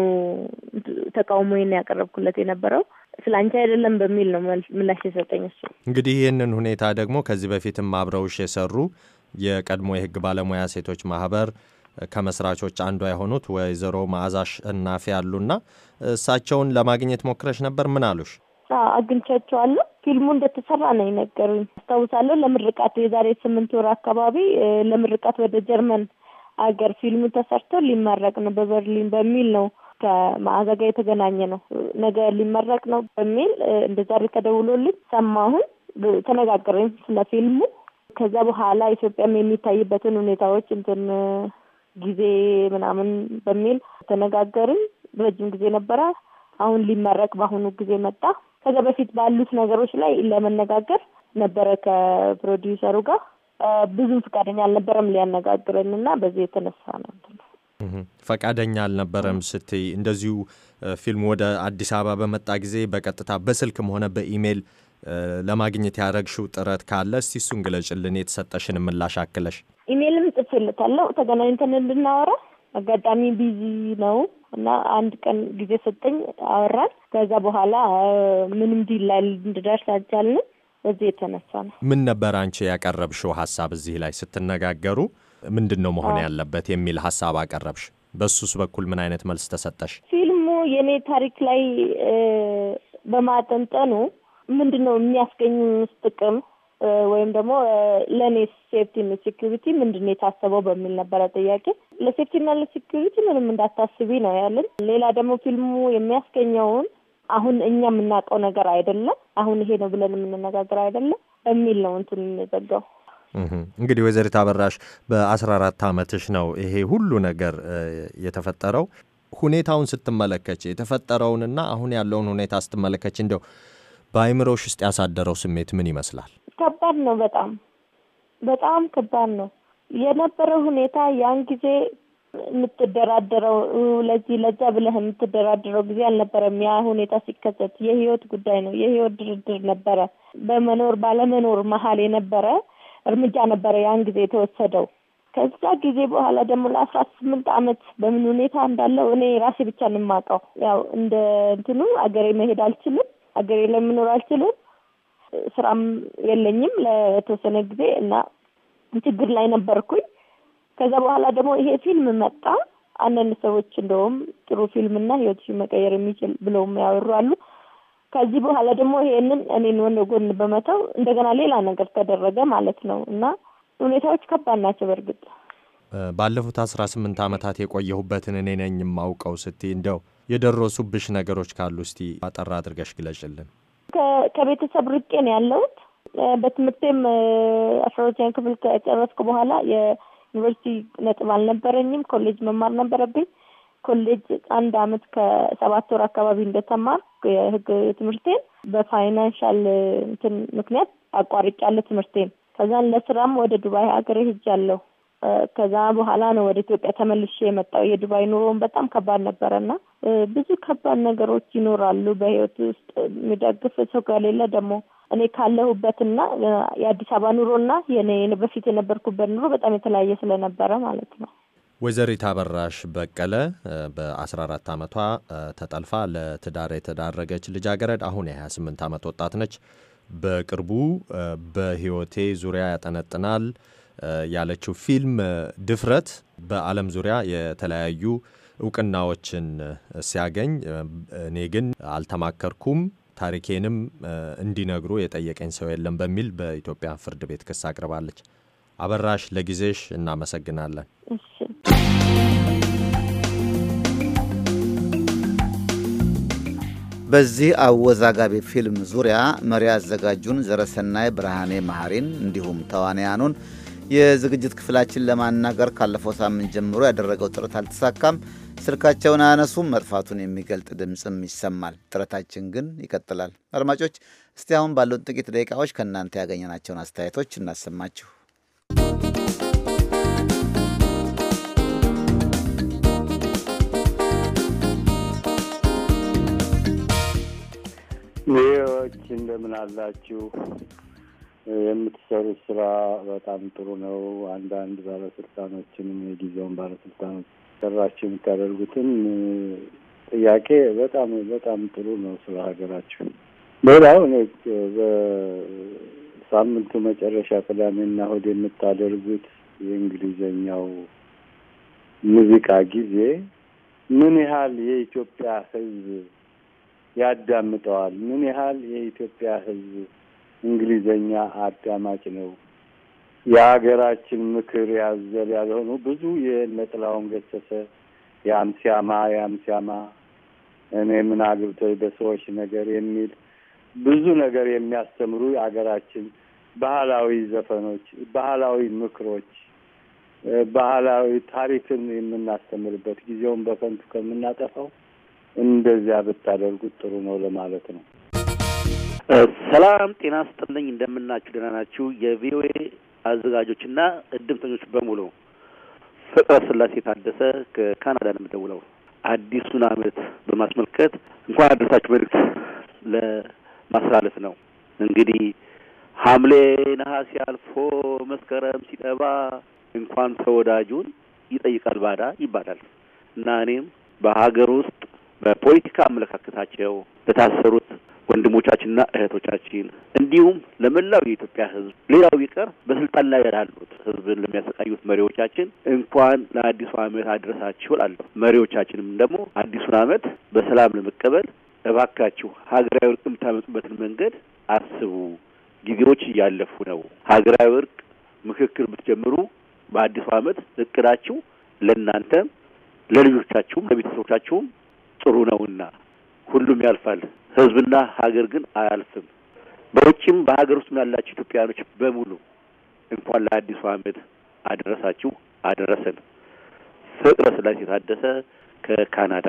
Speaker 6: ተቃውሞዬን ያቀረብኩለት የነበረው። ስላንቺ አይደለም በሚል ነው ምላሽ የሰጠኝ እሱ። እንግዲህ
Speaker 17: ይህንን ሁኔታ ደግሞ ከዚህ በፊትም አብረውሽ የሰሩ የቀድሞ የህግ ባለሙያ ሴቶች ማህበር ከመስራቾች አንዷ የሆኑት ወይዘሮ ማዕዛሽ እናፊ ያሉና እሳቸውን ለማግኘት ሞክረሽ ነበር? ምን አሉሽ?
Speaker 6: አግኝቻቸዋለሁ። ፊልሙ እንደተሰራ ነው የነገሩኝ። አስታውሳለሁ ለምርቃት የዛሬ ስምንት ወር አካባቢ ለምርቃት ወደ ጀርመን አገር ፊልሙ ተሰርቶ ሊመረቅ ነው በበርሊን በሚል ነው ከማዕዛ ጋር የተገናኘ ነው። ነገ ሊመረቅ ነው በሚል እንደዛ ተደውሎልኝ ሰማሁን። ተነጋገርን ስለ ፊልሙ። ከዛ በኋላ ኢትዮጵያም የሚታይበትን ሁኔታዎች እንትን ጊዜ ምናምን በሚል ተነጋገርን። ረጅም ጊዜ ነበረ። አሁን ሊመረቅ በአሁኑ ጊዜ መጣ። ከዛ በፊት ባሉት ነገሮች ላይ ለመነጋገር ነበረ ከፕሮዲውሰሩ ጋር ብዙም ፈቃደኛ አልነበረም ሊያነጋግረንና በዚህ የተነሳ ነው እንትን
Speaker 17: ፈቃደኛ አልነበረም ስትይ እንደዚሁ ፊልሙ ወደ አዲስ አበባ በመጣ ጊዜ በቀጥታ በስልክም ሆነ በኢሜል ለማግኘት ያረግሽው ጥረት ካለ እስቲ እሱን ግለጭልን፣ የተሰጠሽን ምላሽ አክለሽ።
Speaker 6: ኢሜልም ጽፌለታለሁ ተገናኝተን እንድናወራ። አጋጣሚ ቢዚ ነው እና አንድ ቀን ጊዜ ሰጠኝ፣ አወራን። ከዛ በኋላ ምንም ዲል ላይ እንድደርስ አልቻልንም። በዚህ የተነሳ ነው።
Speaker 17: ምን ነበር አንቺ ያቀረብሽው ሐሳብ? እዚህ ላይ ስትነጋገሩ ምንድነው መሆን ያለበት የሚል ሐሳብ አቀረብሽ? በሱስ በኩል ምን አይነት መልስ ተሰጠሽ?
Speaker 6: ፊልሙ የኔ ታሪክ ላይ በማጠንጠኑ ምንድነው የሚያስገኘው ጥቅም ወይም ደግሞ ለኔ ሴፍቲ እና ሴኩሪቲ ምንድነው የታሰበው በሚል ነበር ጥያቄ። ለሴፍቲ እና ለሴኩሪቲ ምንም እንዳታስቢ ነው ያለን። ሌላ ደግሞ ፊልሙ የሚያስገኘውን አሁን እኛ የምናውቀው ነገር አይደለም፣ አሁን ይሄ ነው ብለን የምንነጋገር አይደለም በሚል ነው እንትን ዘጋው።
Speaker 17: እንግዲህ ወይዘሪት አበራሽ በአስራ አራት ዓመትሽ ነው ይሄ ሁሉ ነገር የተፈጠረው። ሁኔታውን ስትመለከች የተፈጠረውንና አሁን ያለውን ሁኔታ ስትመለከች እንደው በአይምሮሽ ውስጥ ያሳደረው ስሜት ምን ይመስላል?
Speaker 6: ከባድ ነው። በጣም በጣም ከባድ ነው የነበረው ሁኔታ። ያን ጊዜ የምትደራደረው ለዚህ ለዛ ብለህ የምትደራደረው ጊዜ አልነበረም። ያ ሁኔታ ሲከሰት የህይወት ጉዳይ ነው፣ የህይወት ድርድር ነበረ። በመኖር ባለመኖር መሀል የነበረ እርምጃ ነበረ ያን ጊዜ የተወሰደው። ከዛ ጊዜ በኋላ ደግሞ ለአስራ ስምንት አመት በምን ሁኔታ እንዳለው እኔ ራሴ ብቻ ነኝ የማውቀው። ያው እንደ እንትኑ አገሬ መሄድ አልችልም፣ አገሬ ለመኖር አልችልም፣ ስራም የለኝም ለተወሰነ ጊዜ እና ችግር ላይ ነበርኩኝ። ከዛ በኋላ ደግሞ ይሄ ፊልም መጣ። አንዳንድ ሰዎች እንደውም ጥሩ ፊልምና ህይወትሽን መቀየር የሚችል ብለውም ያወራሉ። ከዚህ በኋላ ደግሞ ይሄንን እኔን ወደ ጎን በመተው እንደገና ሌላ ነገር ተደረገ ማለት ነው እና ሁኔታዎች ከባድ ናቸው። በርግጥ
Speaker 17: ባለፉት አስራ ስምንት አመታት የቆየሁበትን እኔ ነኝ የማውቀው ስትይ እንደው የደረሱብሽ ነገሮች ካሉ እስቲ አጠራ አድርገሽ ግለጭልን።
Speaker 6: ከቤተሰብ ርቄ ነው ያለሁት። በትምህርቴም አስራ ሁለተኛ ክፍል ከጨረስኩ በኋላ የዩኒቨርሲቲ ነጥብ አልነበረኝም። ኮሌጅ መማር ነበረብኝ። ኮሌጅ አንድ አመት ከሰባት ወር አካባቢ እንደተማር የህግ ትምህርቴን በፋይናንሻል እንትን ምክንያት አቋርጫለሁ ትምህርቴን። ከዛን ለስራም ወደ ዱባይ ሀገር ሄጃለሁ። ከዛ በኋላ ነው ወደ ኢትዮጵያ ተመልሼ የመጣው። የዱባይ ኑሮም በጣም ከባድ ነበርና ብዙ ከባድ ነገሮች ይኖራሉ በህይወት ውስጥ። የሚደግፍ ሰው ከሌለ ደግሞ እኔ ካለሁበትና የአዲስ አበባ ኑሮና የኔ በፊት የነበርኩበት ኑሮ በጣም የተለያየ ስለነበረ ማለት ነው።
Speaker 17: ወይዘሪት አበራሽ በቀለ በአስራ አራት አመቷ ተጠልፋ ለትዳር የተዳረገች ልጃገረድ አሁን የሃያ ስምንት አመት ወጣት ነች። በቅርቡ በህይወቴ ዙሪያ ያጠነጥናል ያለችው ፊልም ድፍረት በዓለም ዙሪያ የተለያዩ እውቅናዎችን ሲያገኝ እኔ ግን አልተማከርኩም፣ ታሪኬንም እንዲነግሩ የጠየቀኝ ሰው የለም በሚል በኢትዮጵያ ፍርድ ቤት ክስ አቅርባለች። አበራሽ ለጊዜሽ እናመሰግናለን።
Speaker 6: እሺ።
Speaker 2: በዚህ አወዛጋቢ ፊልም ዙሪያ መሪ አዘጋጁን ዘረሰናይ ብርሃኔ መሐሪን እንዲሁም ተዋንያኑን የዝግጅት ክፍላችን ለማናገር ካለፈው ሳምንት ጀምሮ ያደረገው ጥረት አልተሳካም። ስልካቸውን አያነሱም። መጥፋቱን የሚገልጥ ድምጽም ይሰማል። ጥረታችን ግን ይቀጥላል። አድማጮች፣ እስቲ አሁን ባሉት ጥቂት ደቂቃዎች ከእናንተ ያገኘናቸውን አስተያየቶች እናሰማችሁ።
Speaker 20: ሌሎች እንደምን አላችሁ? የምትሰሩት ስራ በጣም ጥሩ ነው። አንዳንድ ባለስልጣኖችንም የጊዜውን ባለስልጣኖች ሰራችሁ የምታደርጉትን ጥያቄ በጣም በጣም ጥሩ ነው ስለ ሀገራችሁ። ሌላው እኔ በሳምንቱ መጨረሻ ቅዳሜና እሑድ የምታደርጉት የእንግሊዘኛው ሙዚቃ ጊዜ ምን ያህል የኢትዮጵያ ሕዝብ ያዳምጠዋል? ምን ያህል የኢትዮጵያ ሕዝብ እንግሊዘኛ አዳማጭ ነው? የሀገራችን ምክር ያዘል ያልሆኑ ብዙ የነጥላውን ገሰሰ ያምሲያማ ያምሲያማ እኔ ምን አግብቶኝ በሰዎች ነገር የሚል ብዙ ነገር የሚያስተምሩ የሀገራችን ባህላዊ ዘፈኖች፣ ባህላዊ ምክሮች፣ ባህላዊ ታሪክን የምናስተምርበት ጊዜውን በከንቱ ከምናጠፋው እንደዚያ ብታደርጉት ጥሩ ነው ለማለት ነው።
Speaker 21: ሰላም ጤና ስጥልኝ። እንደምናችሁ ደህና ናችሁ? የቪኦኤ አዘጋጆችና እድምተኞች በሙሉ ፍቅረ ስላሴ ታደሰ ከካናዳ ነው የምደውለው። አዲሱን አመት በማስመልከት እንኳን አደረሳችሁ መልእክት ለማስተላለፍ ነው። እንግዲህ ሐምሌ ነሐሴ አልፎ መስከረም ሲጠባ እንኳን ተወዳጁን ይጠይቃል ባዳ ይባላል እና እኔም በሀገር ውስጥ በፖለቲካ አመለካከታቸው ለታሰሩት ወንድሞቻችንና እህቶቻችን እንዲሁም ለመላው የኢትዮጵያ ሕዝብ ሌላው ይቀር በስልጣን ላይ ያሉት ሕዝብን ለሚያሰቃዩት መሪዎቻችን እንኳን ለአዲሱ አመት አድረሳችሁ እላለሁ። መሪዎቻችንም ደግሞ አዲሱን አመት በሰላም ለመቀበል እባካችሁ ሀገራዊ እርቅ የምታመጡበትን መንገድ አስቡ። ጊዜዎች እያለፉ ነው። ሀገራዊ እርቅ ምክክር ብትጀምሩ በአዲሱ አመት እቅዳችሁ ለእናንተም ለልጆቻችሁም ለቤተሰቦቻችሁም ጥሩ ነውና ሁሉም ያልፋል። ህዝብና ሀገር ግን አያልፍም። በውጭም በሀገር ውስጥ ያላችሁ ኢትዮጵያውያኖች በሙሉ እንኳን ለአዲሱ አመት አደረሳችሁ አደረሰን። ፍቅረ ስላሴ ታደሰ ከካናዳ።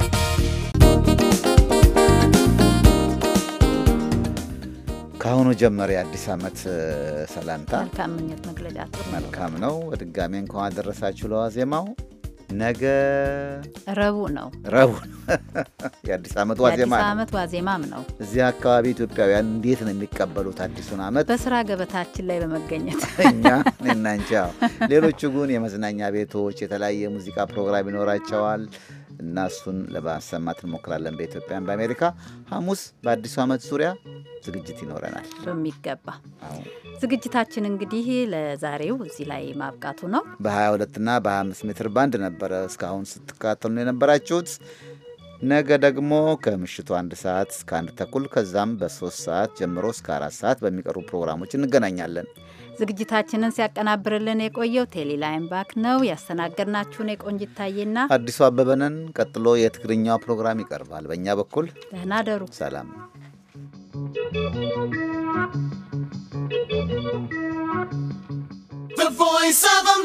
Speaker 2: ካሁኑ ጀመረ የአዲስ አመት ሰላምታ
Speaker 1: መልካም ምኞት መግለጫ
Speaker 2: መልካም ነው። በድጋሚ እንኳን አደረሳችሁ ለዋዜማው። ነገ
Speaker 1: ረቡዕ ነው።
Speaker 2: ረቡዕ የአዲስ ዓመት ዋዜማ ነው።
Speaker 1: የአዲስ ዓመት ዋዜማም ነው።
Speaker 2: እዚህ አካባቢ ኢትዮጵያውያን እንዴት ነው የሚቀበሉት አዲሱን ዓመት?
Speaker 1: በስራ ገበታችን ላይ በመገኘት
Speaker 2: እኛ እና እንጃ። ሌሎቹ ግን የመዝናኛ ቤቶች የተለያየ ሙዚቃ ፕሮግራም ይኖራቸዋል እና እሱን ለማሰማት እንሞክራለን። በኢትዮጵያን በአሜሪካ ሐሙስ በአዲሱ ዓመት ዙሪያ ዝግጅት ይኖረናል
Speaker 1: በሚገባ። ዝግጅታችን እንግዲህ ለዛሬው እዚህ ላይ ማብቃቱ ነው።
Speaker 2: በ22 እና በ25 ሜትር ባንድ ነበረ እስካሁን ስትከታተሉ የነበራችሁት። ነገ ደግሞ ከምሽቱ አንድ ሰዓት እስከ አንድ ተኩል ከዛም በሶስት ሰዓት ጀምሮ እስከ አራት ሰዓት በሚቀሩ ፕሮግራሞች እንገናኛለን።
Speaker 1: ዝግጅታችንን ሲያቀናብርልን የቆየው ቴሌላይን ባክ ነው። ያስተናገድናችሁን የቆንጂት ታዬና
Speaker 2: አዲሱ አበበነን። ቀጥሎ የትግርኛው ፕሮግራም ይቀርባል። በእኛ በኩል
Speaker 1: ደህና ደሩ።
Speaker 2: ሰላም።
Speaker 15: The Voice of